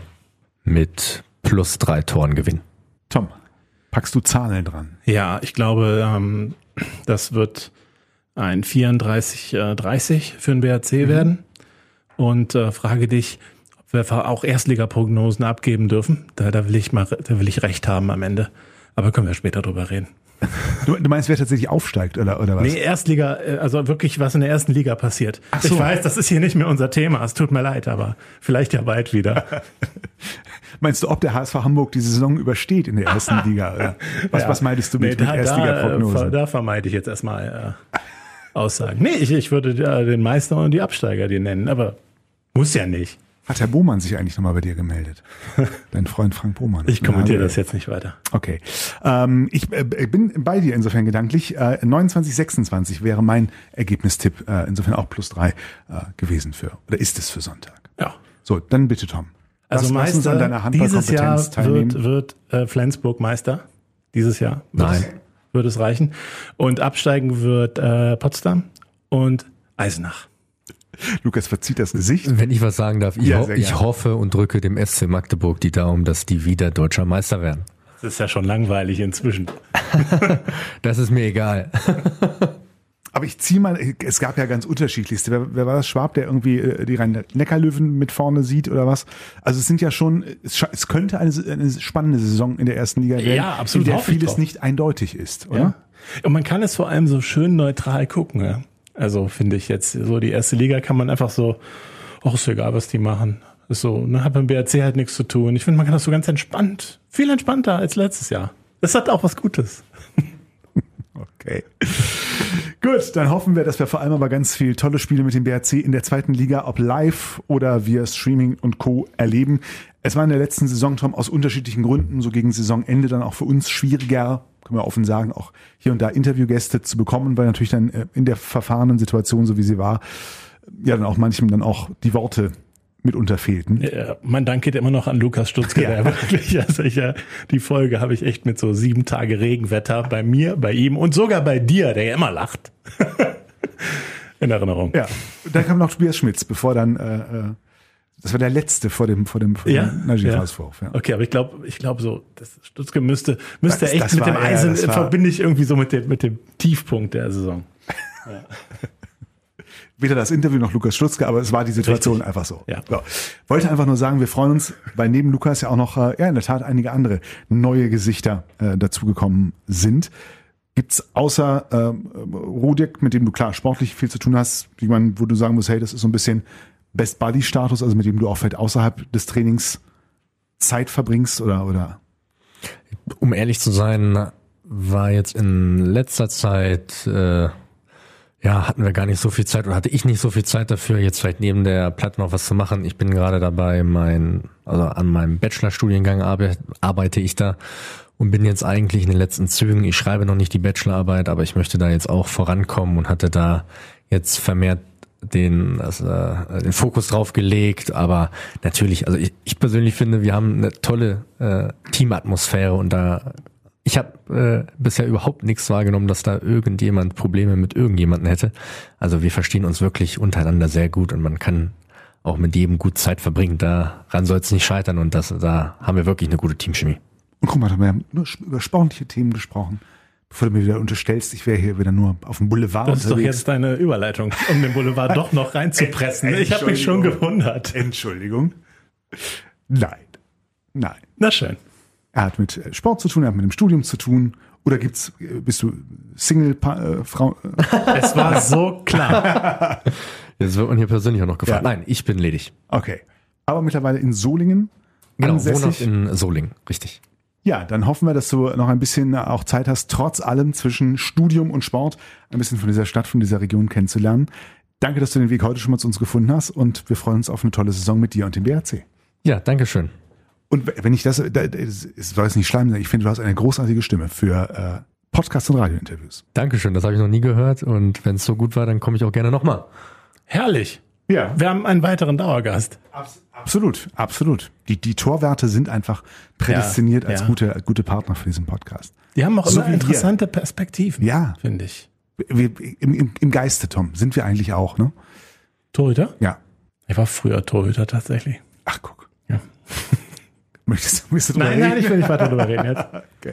mit plus drei Toren gewinnen. Tom, packst du Zahlen dran? Ja, ich glaube, ähm, das wird ein vierunddreißig dreißig für den B R C mhm. werden. Und äh, frage dich, ob wir auch Erstligaprognosen abgeben dürfen. Da, da will ich mal, da will ich recht haben am Ende. Aber können wir später drüber reden. Du, du meinst, wer tatsächlich aufsteigt oder, oder was? Nee, Erstliga, also wirklich, was in der ersten Liga passiert. Ach so. Ich weiß, das ist hier nicht mehr unser Thema, es tut mir leid, aber vielleicht ja bald wieder. Meinst du, ob der H S V Hamburg die Saison übersteht in der ersten Liga? Oder? Was, ja. was meintest du mit, nee, da, mit Erstliga-Prognosen? Da, da vermeide ich jetzt erstmal äh, Aussagen. Nee, ich, ich würde äh, den Meister und die Absteiger dir nennen, aber muss ja nicht. Hat Herr Bohmann sich eigentlich nochmal bei dir gemeldet? Dein Freund Frank Bohmann. Ich kommentiere das jetzt nicht weiter. Okay. Ähm, ich äh, bin bei dir insofern gedanklich. Äh, neunundzwanzig sechsundzwanzig wäre mein Ergebnistipp, äh, insofern auch plus drei äh, gewesen für, oder ist es für Sonntag? Ja. So, dann bitte Tom. Also lass, Meister, lass an deiner dieses Jahr wird, wird äh, Flensburg Meister. Dieses Jahr. Nein. Wird es reichen. Und absteigen wird äh, Potsdam und Eisenach. Lukas verzieht das Gesicht. Wenn ich was sagen darf, ich, Ja, ho- sehr ich gerne. hoffe und drücke dem S C Magdeburg die Daumen, dass die wieder deutscher Meister werden. Das ist ja schon langweilig inzwischen. Das ist mir egal. Aber ich ziehe mal, es gab ja ganz unterschiedlichste. Wer, wer war das, Schwab, der irgendwie äh, die Rhein-Neckar-Löwen mit vorne sieht oder was? Also es sind ja schon, es, scha- es könnte eine, eine spannende Saison in der ersten Liga werden, Ja, absolut, in der hoffe ich vieles drauf. nicht eindeutig ist, oder? Ja. Und man kann es vor allem so schön neutral gucken. Ja? Also finde ich jetzt, so die erste Liga kann man einfach so, ach, ist egal, was die machen. Ist so, ne, hat beim B R C halt nichts zu tun. Ich finde, man kann das so ganz entspannt, viel entspannter als letztes Jahr. Das hat auch was Gutes. Okay. Gut, dann hoffen wir, dass wir vor allem aber ganz viel tolle Spiele mit dem B R C in der zweiten Liga, ob live oder via Streaming und Co. erleben. Es war in der letzten Saison, Tom, aus unterschiedlichen Gründen, so gegen Saisonende dann auch für uns schwieriger, können wir offen sagen, auch hier und da Interviewgäste zu bekommen, weil natürlich dann äh, in der verfahrenen Situation, so wie sie war, ja dann auch manchem dann auch die Worte mitunter fehlten. Ja, mein Dank geht immer noch an Lukas Stutzke, Ja. der wirklich, also ich, ja, die Folge habe ich echt mit so sieben Tage Regenwetter bei mir, bei ihm und sogar bei dir, der ja immer lacht, in Erinnerung. Ja, dann kam noch Tobias Schmitz, bevor dann, äh, äh, das war der letzte vor dem, vor dem, vor Ja, dem Najib-Auswurf. Ja. Okay, aber ich glaube, ich glaube so, das Stutzke müsste, müsste Das- echt das mit war- dem ja, Eisen, das war- verbinde ich irgendwie so mit dem, mit dem Tiefpunkt der Saison. Weder das Interview noch Lukas Stutzke, aber es war die Situation Richtig. einfach so. Ja. So. Wollte einfach nur sagen, wir freuen uns, weil neben Lukas ja auch noch, äh, ja, in der Tat einige andere neue Gesichter äh, dazugekommen sind. Gibt's außer ähm, Rudek, mit dem du klar sportlich viel zu tun hast, jemand, wo du sagen musst, hey, das ist so ein bisschen Best-Buddy-Status, also mit dem du auch vielleicht außerhalb des Trainings Zeit verbringst oder, oder? Um ehrlich zu sein, war jetzt in letzter Zeit, äh, ja, hatten wir gar nicht so viel Zeit oder hatte ich nicht so viel Zeit dafür, jetzt vielleicht neben der Platte noch was zu machen. Ich bin gerade dabei, mein, also an meinem Bachelorstudiengang arbeite, arbeite ich da und bin jetzt eigentlich in den letzten Zügen. Ich schreibe noch nicht die Bachelorarbeit, aber ich möchte da jetzt auch vorankommen und hatte da jetzt vermehrt den, also, den Fokus drauf gelegt. Aber natürlich, also ich, ich persönlich finde, wir haben eine tolle äh, Teamatmosphäre und da ich habe äh, bisher überhaupt nichts wahrgenommen, dass da irgendjemand Probleme mit irgendjemandem hätte. Also wir verstehen uns wirklich untereinander sehr gut und man kann auch mit jedem gut Zeit verbringen. Daran soll es nicht scheitern und das, da haben wir wirklich eine gute Teamchemie. Und guck mal, wir haben nur über sportliche Themen gesprochen. Bevor du mir wieder unterstellst, ich wäre hier wieder nur auf dem Boulevard das unterwegs. Das ist doch jetzt deine Überleitung, um den Boulevard doch noch reinzupressen. Ich habe mich schon gewundert. Entschuldigung. Nein. Nein. Na schön. Er hat mit Sport zu tun, er hat mit dem Studium zu tun. Oder gibt's, bist du Single-Frau? Äh, es war so klar. Jetzt wird man hier persönlich auch noch gefragt. Ja. Nein, ich bin ledig. Okay. Aber mittlerweile in Solingen. Genau, wohnhaft in Solingen, richtig. Ja, dann hoffen wir, dass du noch ein bisschen auch Zeit hast, trotz allem zwischen Studium und Sport ein bisschen von dieser Stadt, von dieser Region kennenzulernen. Danke, dass du den Weg heute schon mal zu uns gefunden hast und wir freuen uns auf eine tolle Saison mit dir und dem B H C. Ja, danke schön. Und wenn ich das, es soll jetzt nicht schleim sein, ich finde, du hast eine großartige Stimme für äh, Podcasts und Radiointerviews. Dankeschön, das habe ich noch nie gehört und wenn es so gut war, dann komme ich auch gerne nochmal. Herrlich. Ja. Wir haben einen weiteren Dauergast. Abs- absolut, absolut. Die, die Torwerte sind einfach prädestiniert ja, als ja. gute, gute Partner für diesen Podcast. Die haben auch so immer interessante wir. Perspektiven, ja. finde ich. Wir, im, im, Im Geiste, Tom, sind wir eigentlich auch, ne? Torhüter? Ja. Ich war früher Torhüter tatsächlich. Ach, guck. Ja. Möchtest, möchtest du drüber nein, reden? nein, ich will nicht weiter drüber reden jetzt. Okay.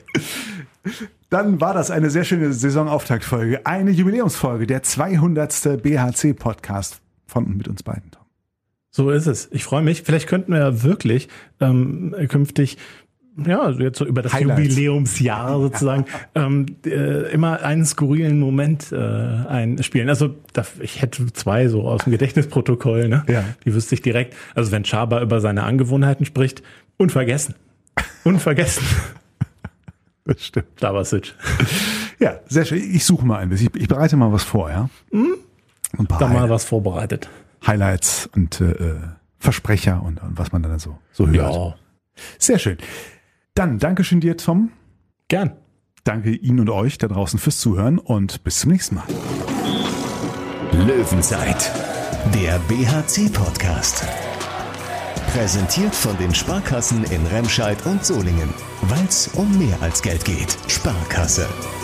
Dann war das eine sehr schöne Saisonauftaktfolge, eine Jubiläumsfolge, der zweihundertste B H C-Podcast von und mit uns beiden, Tom. So ist es. Ich freue mich. Vielleicht könnten wir ja wirklich ähm, künftig, ja, also jetzt so über das Highlights. Jubiläumsjahr sozusagen, ähm, äh, immer einen skurrilen Moment äh, einspielen. Also da, ich hätte zwei so aus dem Gedächtnisprotokoll, ne? Ja. Die wüsste ich direkt. Also wenn Schaber über seine Angewohnheiten spricht, unvergessen. Unvergessen. Das stimmt. Dabasic. Ja, sehr schön. Ich suche mal ein bisschen. Ich, ich bereite mal was vor, ja? Mhm. Ein paar da mal Highlights. was vorbereitet. Highlights und äh, Versprecher und, und was man dann so, so hört. Ja. Sehr schön. Dann Dankeschön dir, Tom. Gern. Danke Ihnen und euch da draußen fürs Zuhören und bis zum nächsten Mal. Löwenzeit, der B H C-Podcast. Präsentiert von den Sparkassen in Remscheid und Solingen. Weil's um mehr als Geld geht. Sparkasse.